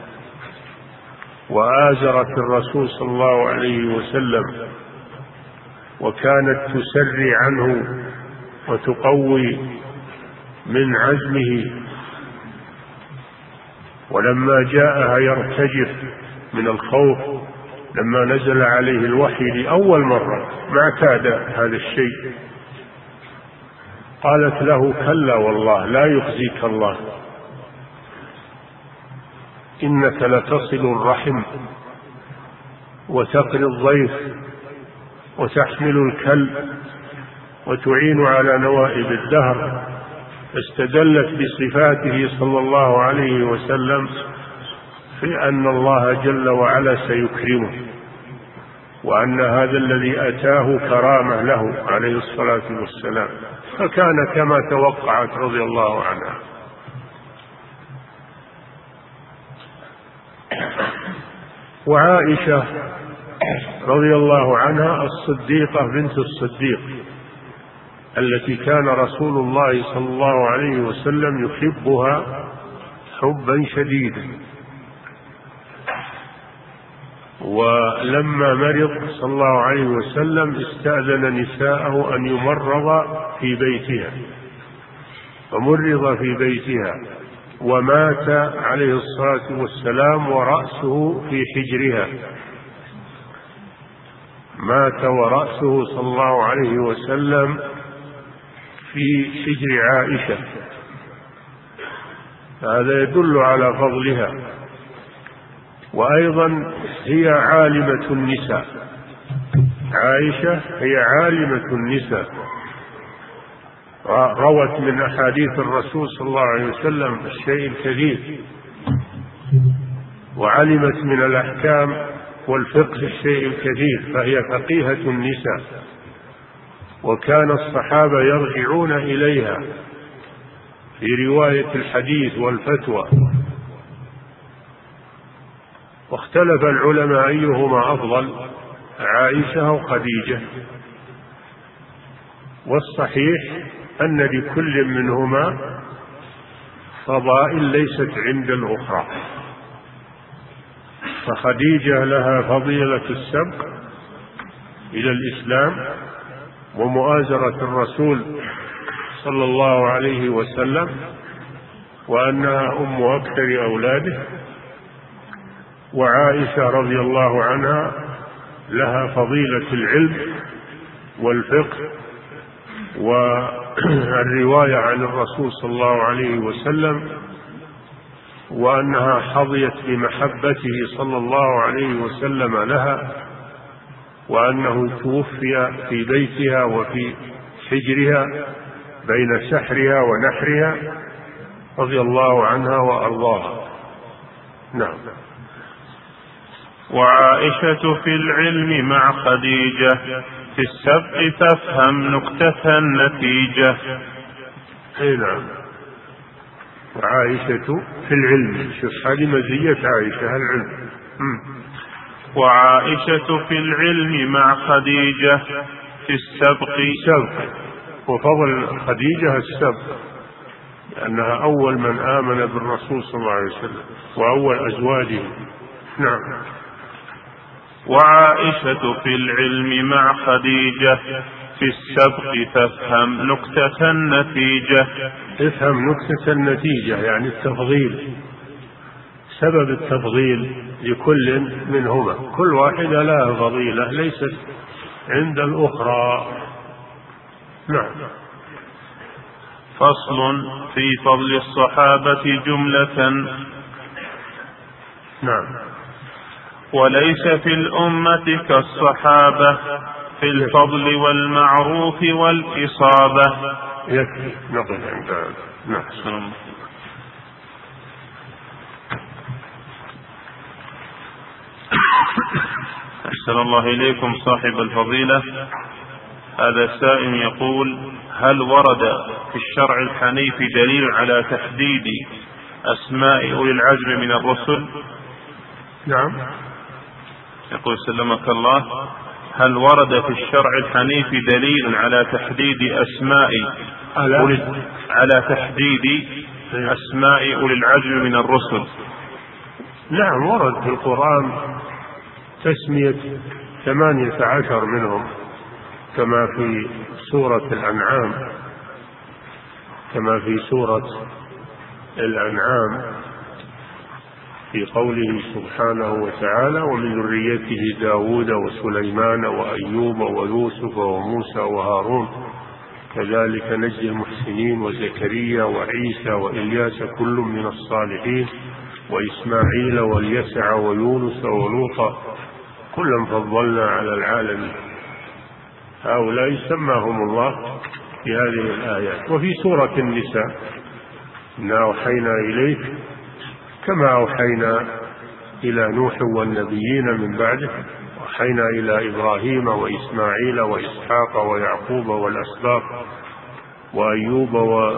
وآزرت الرسول صلى الله عليه وسلم وكانت تسري عنه وتقوي من عزمه، ولما جاءها يرتجف من الخوف لما نزل عليه الوحي لأول مرة ما اعتاد هذا الشيء، قالت له: كلا والله لا يخزيك الله، إنك لتصل الرحم وتقري الضيف وتحمل الكلب وتعين على نوائب الدهر. استدلت بصفاته صلى الله عليه وسلم في أن الله جل وعلا سيكرمه، وأن هذا الذي أتاه كرامة له عليه الصلاة والسلام، فكان كما توقعت رضي الله عنها. وعائشة رضي الله عنها الصديقة بنت الصديق التي كان رسول الله صلى الله عليه وسلم يحبها حبا شديدا، ولما مرض صلى الله عليه وسلم استأذن نساءه أن يمرض في بيتها، فمرض في بيتها ومات عليه الصلاة والسلام ورأسه في حجرها، مات ورأسه صلى الله عليه وسلم في حجر عائشة، هذا يدل على فضلها. وأيضا هي عالمة النساء، عائشة هي عالمة النساء، روت من أحاديث الرسول صلى الله عليه وسلم الشيء الكثير، وعلمت من الأحكام والفقه الشيء الكثير، فهي فقيهة النساء، وكان الصحابة يرجعون إليها في رواية الحديث والفتوى. واختلف العلماء أيهما أفضل، عائشة أو خديجة، والصحيح أن لكل منهما فضائل ليست عند الأخرى، فخديجة لها فضيلة السبق إلى الإسلام ومؤازرة الرسول صلى الله عليه وسلم، وأنها أم أكثر أولاده، وعائشة رضي الله عنها لها فضيلة العلم والفقه والرواية عن الرسول صلى الله عليه وسلم، وأنها حظيت بمحبته صلى الله عليه وسلم لها، وأنه توفي في بيتها وفي حجرها بين سحرها ونحرها رضي الله عنها وأرضاها. نعم. وعائشة في العلم مع خديجة، في السبق تفهم نكتة النتيجة. نعم. وعائشة في العلم، شوف هذه مزية عائشة العلم. وعائشة في العلم مع خديجة، في السبق. وفضل خديجة السبق، لأنها أول من آمن بالرسول صلى الله عليه وسلم وأول أزواجه. نعم. وعائشة في العلم مع خديجة، في السبق تفهم نكتة النتيجة. افهم نكتة النتيجة يعني التفضيل، سبب التفضيل لكل منهما، كل واحدة لها فضيلة ليست عند الأخرى. نعم. فصل في فضل الصحابة جملة. نعم. وليس في الأمة كالصحابة في الفضل والمعروف والإصابة. يكفي نقل عند هذا. نعم. أحسن الله إليكم صاحب الفضيلة. هذا سائل يقول: هل ورد في الشرع الحنيف دليل على تحديد أسماء أولي العزم من الرسل؟ نعم. يقول سلمك الله: هل ورد في الشرع الحنيف دليل على تحديد أسماء أولي العزم من الرسل؟ نعم، ورد في القرآن تسمية 18 منهم، كما في سورة الأنعام في قوله سبحانه وتعالى: ومن ذريته داود وسليمان وأيوب ويوسف وموسى وهارون كذلك نجزي المحسنين وزكريا وعيسى وإلياس كل من الصالحين وإسماعيل واليسع ويونس ولوطا كلا فضلنا على العالمين. هؤلاء سماهم الله في هذه الآيات. وفي سورة النساء: إنا أوحينا إليك كما أوحينا إلى نوح والنبيين من بعده، أوحينا إلى إبراهيم وإسماعيل وإسحاق ويعقوب والأسباط وأيوب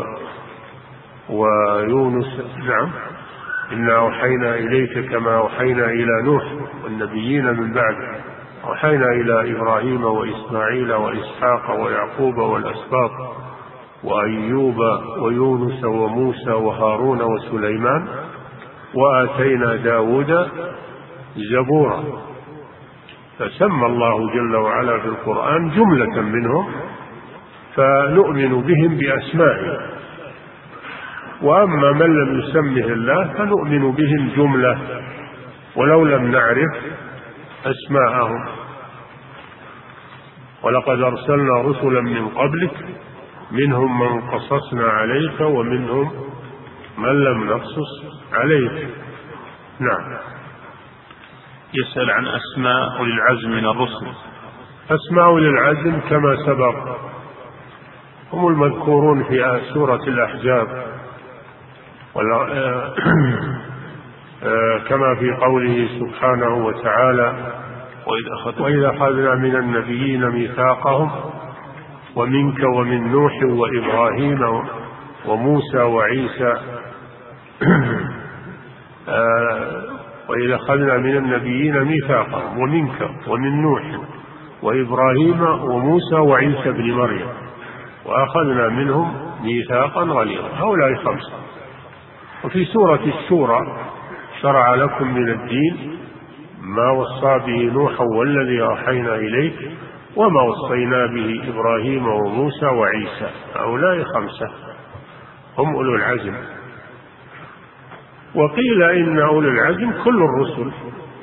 ويونس. نعم. إنا أوحينا إليك كما أوحينا إلى نوح والنبيين من بعده، أوحينا إلى إبراهيم وإسماعيل وإسحاق ويعقوب والأسباط وأيوب ويونس وموسى وهارون وسليمان وآتينا داود زبورا. فسمى الله جل وعلا في القرآن جملة منهم فنؤمن بهم بأسمائهم، وأما من لم يسمه الله فنؤمن بهم جملة ولو لم نعرف أسماءهم. ولقد أرسلنا رسلا من قبلك منهم من قصصنا عليك ومنهم من لم نقصص عليك. نعم. يسأل عن أسماء أولي العزم من الرسل. أسماء أولي العزم كما سبق هم المذكورون في سورة الأحزاب، كما في قوله سبحانه وتعالى: وإذا أخذنا من النبيين ميثاقهم ومنك ومن نوح وإبراهيم وموسى وعيسى وإذا أخذنا من النبيين ميثاقهم ومنك ومن نوح وإبراهيم وموسى وعيسى بن مريم وأخذنا منهم ميثاقا غليظا. هؤلاء 5. وفي سورة الشورى: شرع لكم من الدين ما وصى به نوحا والذي أوحينا إليك وما وصينا به إبراهيم وموسى وعيسى. هؤلاء 5 هم أولو العزم. وقيل إن أولو العزم كل الرسل،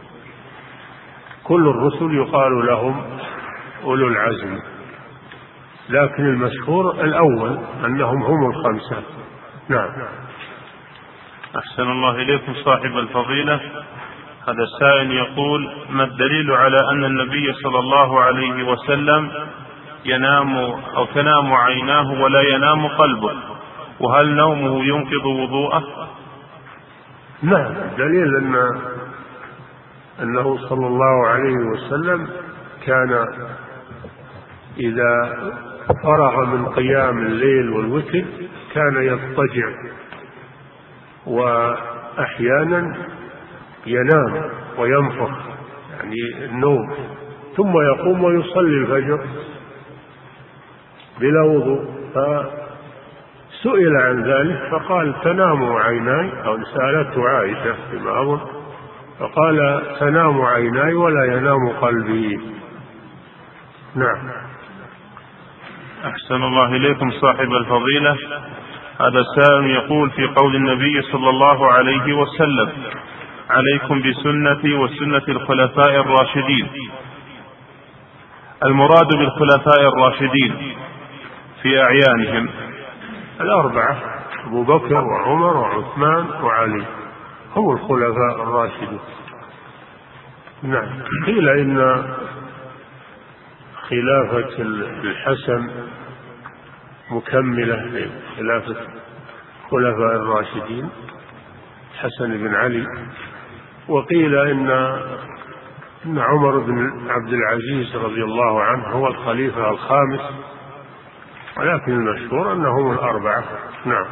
كل الرسل يقال لهم أولو العزم، لكن المشهور الأول أنهم هم الخمسة. نعم. أحسن الله إليكم صاحب الفضيلة. هذا السائل يقول: ما الدليل على أن النبي صلى الله عليه وسلم ينام أو تنام عيناه ولا ينام قلبه، وهل نومه ينقض وضوءه؟ نعم، دليل أنه صلى الله عليه وسلم كان إذا فرغ من قيام الليل والوتر كان يضطجع، وأحيانا ينام وينفخ يعني النوم، ثم يقوم ويصلي الفجر بلا وضوء. فسئل عن ذلك فقال: تنام عيناي، أو سألته عائشة فيما أظن، فقال: تنام عيناي ولا ينام قلبي. نعم. أحسن الله إليكم صاحب الفضيلة. هذا السائل يقول: في قول النبي صلى الله عليه وسلم: عليكم بسنتي وسنة الخلفاء الراشدين، المراد بالخلفاء الراشدين في أعيانهم الأربعة: أبو بكر وعمر وعثمان وعلي هم الخلفاء الراشدون. نعم. قيل إن خلافة الحسن مكملة لخلافة الخلفاء الراشدين الحسن بن علي، وقيل إن عمر بن عبد العزيز رضي الله عنه هو الخليفة الخامس، ولكن المشهور أنهم الأربعة. نعم.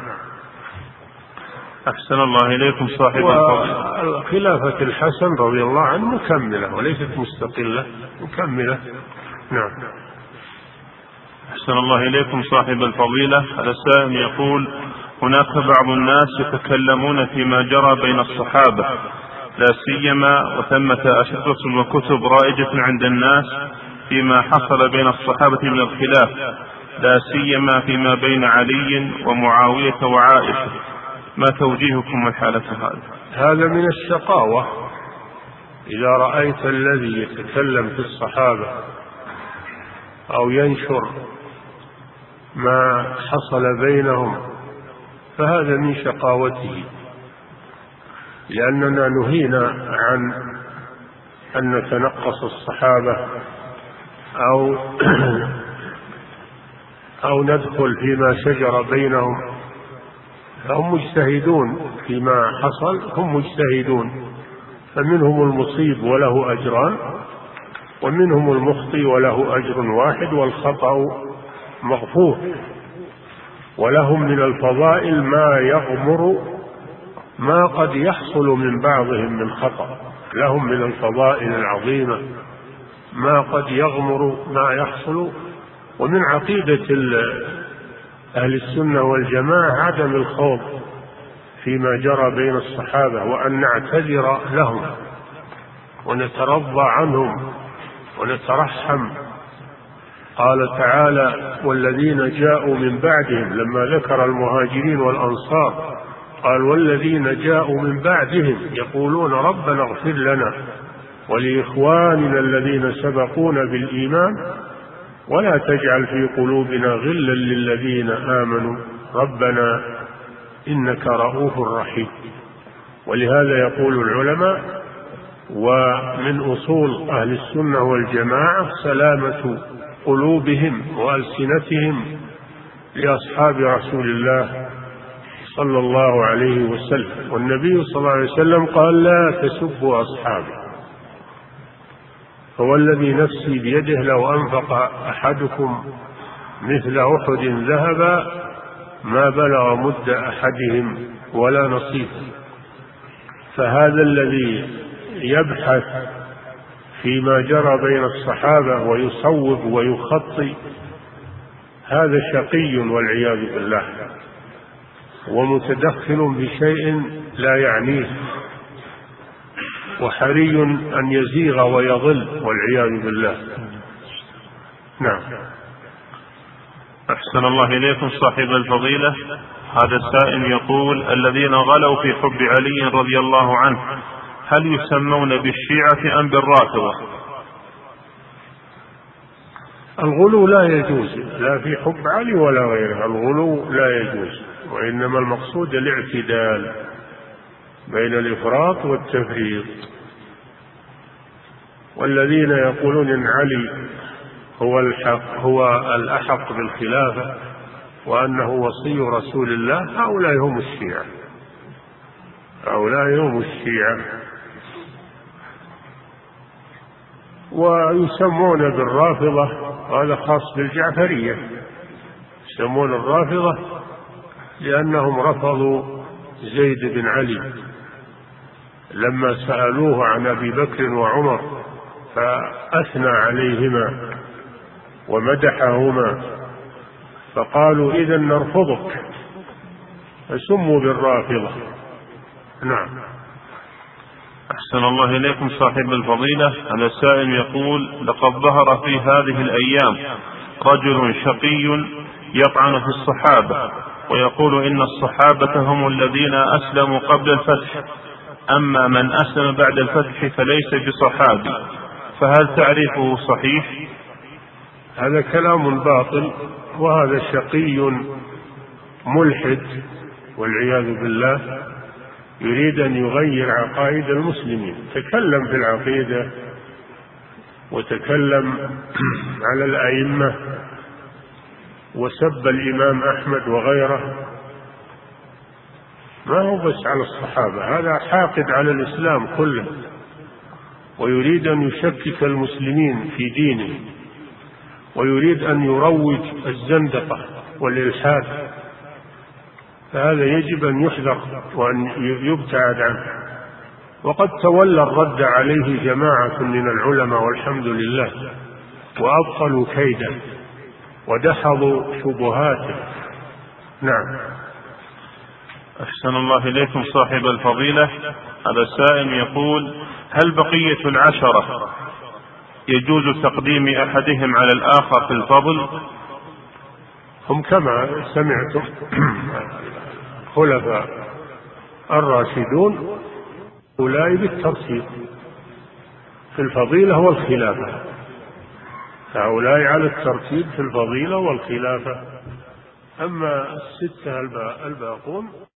أحسن الله إليكم صاحب الفضيلة. خلافة الحسن رضي الله عنه مكملة وليست مستقلة، مكملة. نعم. أحسن الله إليكم صاحب الفضيلة. هذا السائل يقول: هناك بعض الناس يتكلمون فيما جرى بين الصحابة، لا سيما وثمة أشرطة وكتب رائجة عند الناس فيما حصل بين الصحابة من الخلاف، لا سيما فيما بين علي ومعاوية وعائشة، ما توجيهكم من حالة هذا من الشقاوة. إذا رأيت الذي يتكلم في الصحابة أو ينشر ما حصل بينهم فهذا من شقاوته، لأننا نهينا عن أن نتنقص الصحابة أو ندخل فيما شجر بينهم، فهم مجتهدون فيما حصل، هم مجتهدون، فمنهم المصيب وله أجران، ومنهم المخطئ وله أجر واحد، والخطأ مغفور، ولهم من الفضائل ما يغمر ما قد يحصل من بعضهم من خطأ، لهم من الفضائل العظيمة ما قد يغمر ما يحصل. ومن عقيدة أهل السنة والجماعة عدم الخوض فيما جرى بين الصحابة، وأن نعتذر لهم ونترضى عنهم ونترحم. قال تعالى: والذين جاءوا من بعدهم، لما ذكر المهاجرين والأنصار قال: والذين جاءوا من بعدهم يقولون ربنا اغفر لنا ولإخواننا الذين سبقونا بالإيمان ولا تجعل في قلوبنا غلا للذين آمنوا ربنا إنك رؤوف رحيم. ولهذا يقول العلماء: ومن أصول أهل السنة والجماعة سلامة قلوبهم وألسنتهم لأصحاب رسول الله صلى الله عليه وسلم. والنبي صلى الله عليه وسلم قال: لا تسبوا أصحابي، فوالذي نفسي بيده لو أنفق أحدكم مثل أحد ذهبا ما بلغ مد أحدهم ولا نصيفه. فهذا الذي يبحث فيما جرى بين الصحابة ويصوب ويخطي هذا شقي والعياذ بالله، ومتدخل بشيء لا يعنيه، وحري أن يزيغ ويضل والعياذ بالله. نعم. أحسن الله إليكم صاحب الفضيلة. هذا السائل يقول: الذين غلوا في حب علي رضي الله عنه هل يسمون بالشيعة أم بالرافضة؟ الغلو لا يجوز، لا في حب علي ولا غيره، الغلو لا يجوز، وإنما المقصود الاعتدال بين الإفراط والتفريط. والذين يقولون إن علي هو الأحق بالخلافة وأنه وصي رسول الله، هؤلاء هم الشيعة، هؤلاء هم الشيعة. ويسمون بالرافضة، هذا خاص بالجعفرية، يسمون الرافضة لأنهم رفضوا زيد بن علي لما سألوه عن أبي بكر وعمر فأثنى عليهما ومدحهما، فقالوا إذا نرفضك، فسموا بالرافضة. نعم. أحسن الله إليكم صاحب الفضيلة. هذا السائل يقول: لقد ظهر في هذه الأيام رجل شقي يطعن في الصحابة ويقول إن الصحابة هم الذين أسلموا قبل الفتح، أما من أسلم بعد الفتح فليس بصحابي، فهل تعريفه صحيح؟ هذا كلام باطل، وهذا شقي ملحد والعياذ بالله، يريد أن يغير عقائد المسلمين، تكلم في العقيدة وتكلم على الأئمة وسب الإمام أحمد وغيره، ما هو بس على الصحابة، هذا حاقد على الإسلام كله ويريد أن يشكك المسلمين في دينه، ويريد أن يروج الزندقة والإلحاد، فهذا يجب أن يحذر وأن يبتعد عنه. وقد تولى الرد عليه جماعة من العلماء والحمد لله، وأبطلوا كيده ودحضوا شبهاته. نعم. أحسن الله إليكم صاحب الفضيلة. هذا السائل يقول: هل بقية العشرة يجوز تقديم أحدهم على الآخر في الفضل؟ هم كما سمعتم خلفاء الراشدون أولئك بالترتيب في الفضيلة والخلافة، هؤلاء على الترتيب في الفضيلة والخلافة. أما الستة الباقون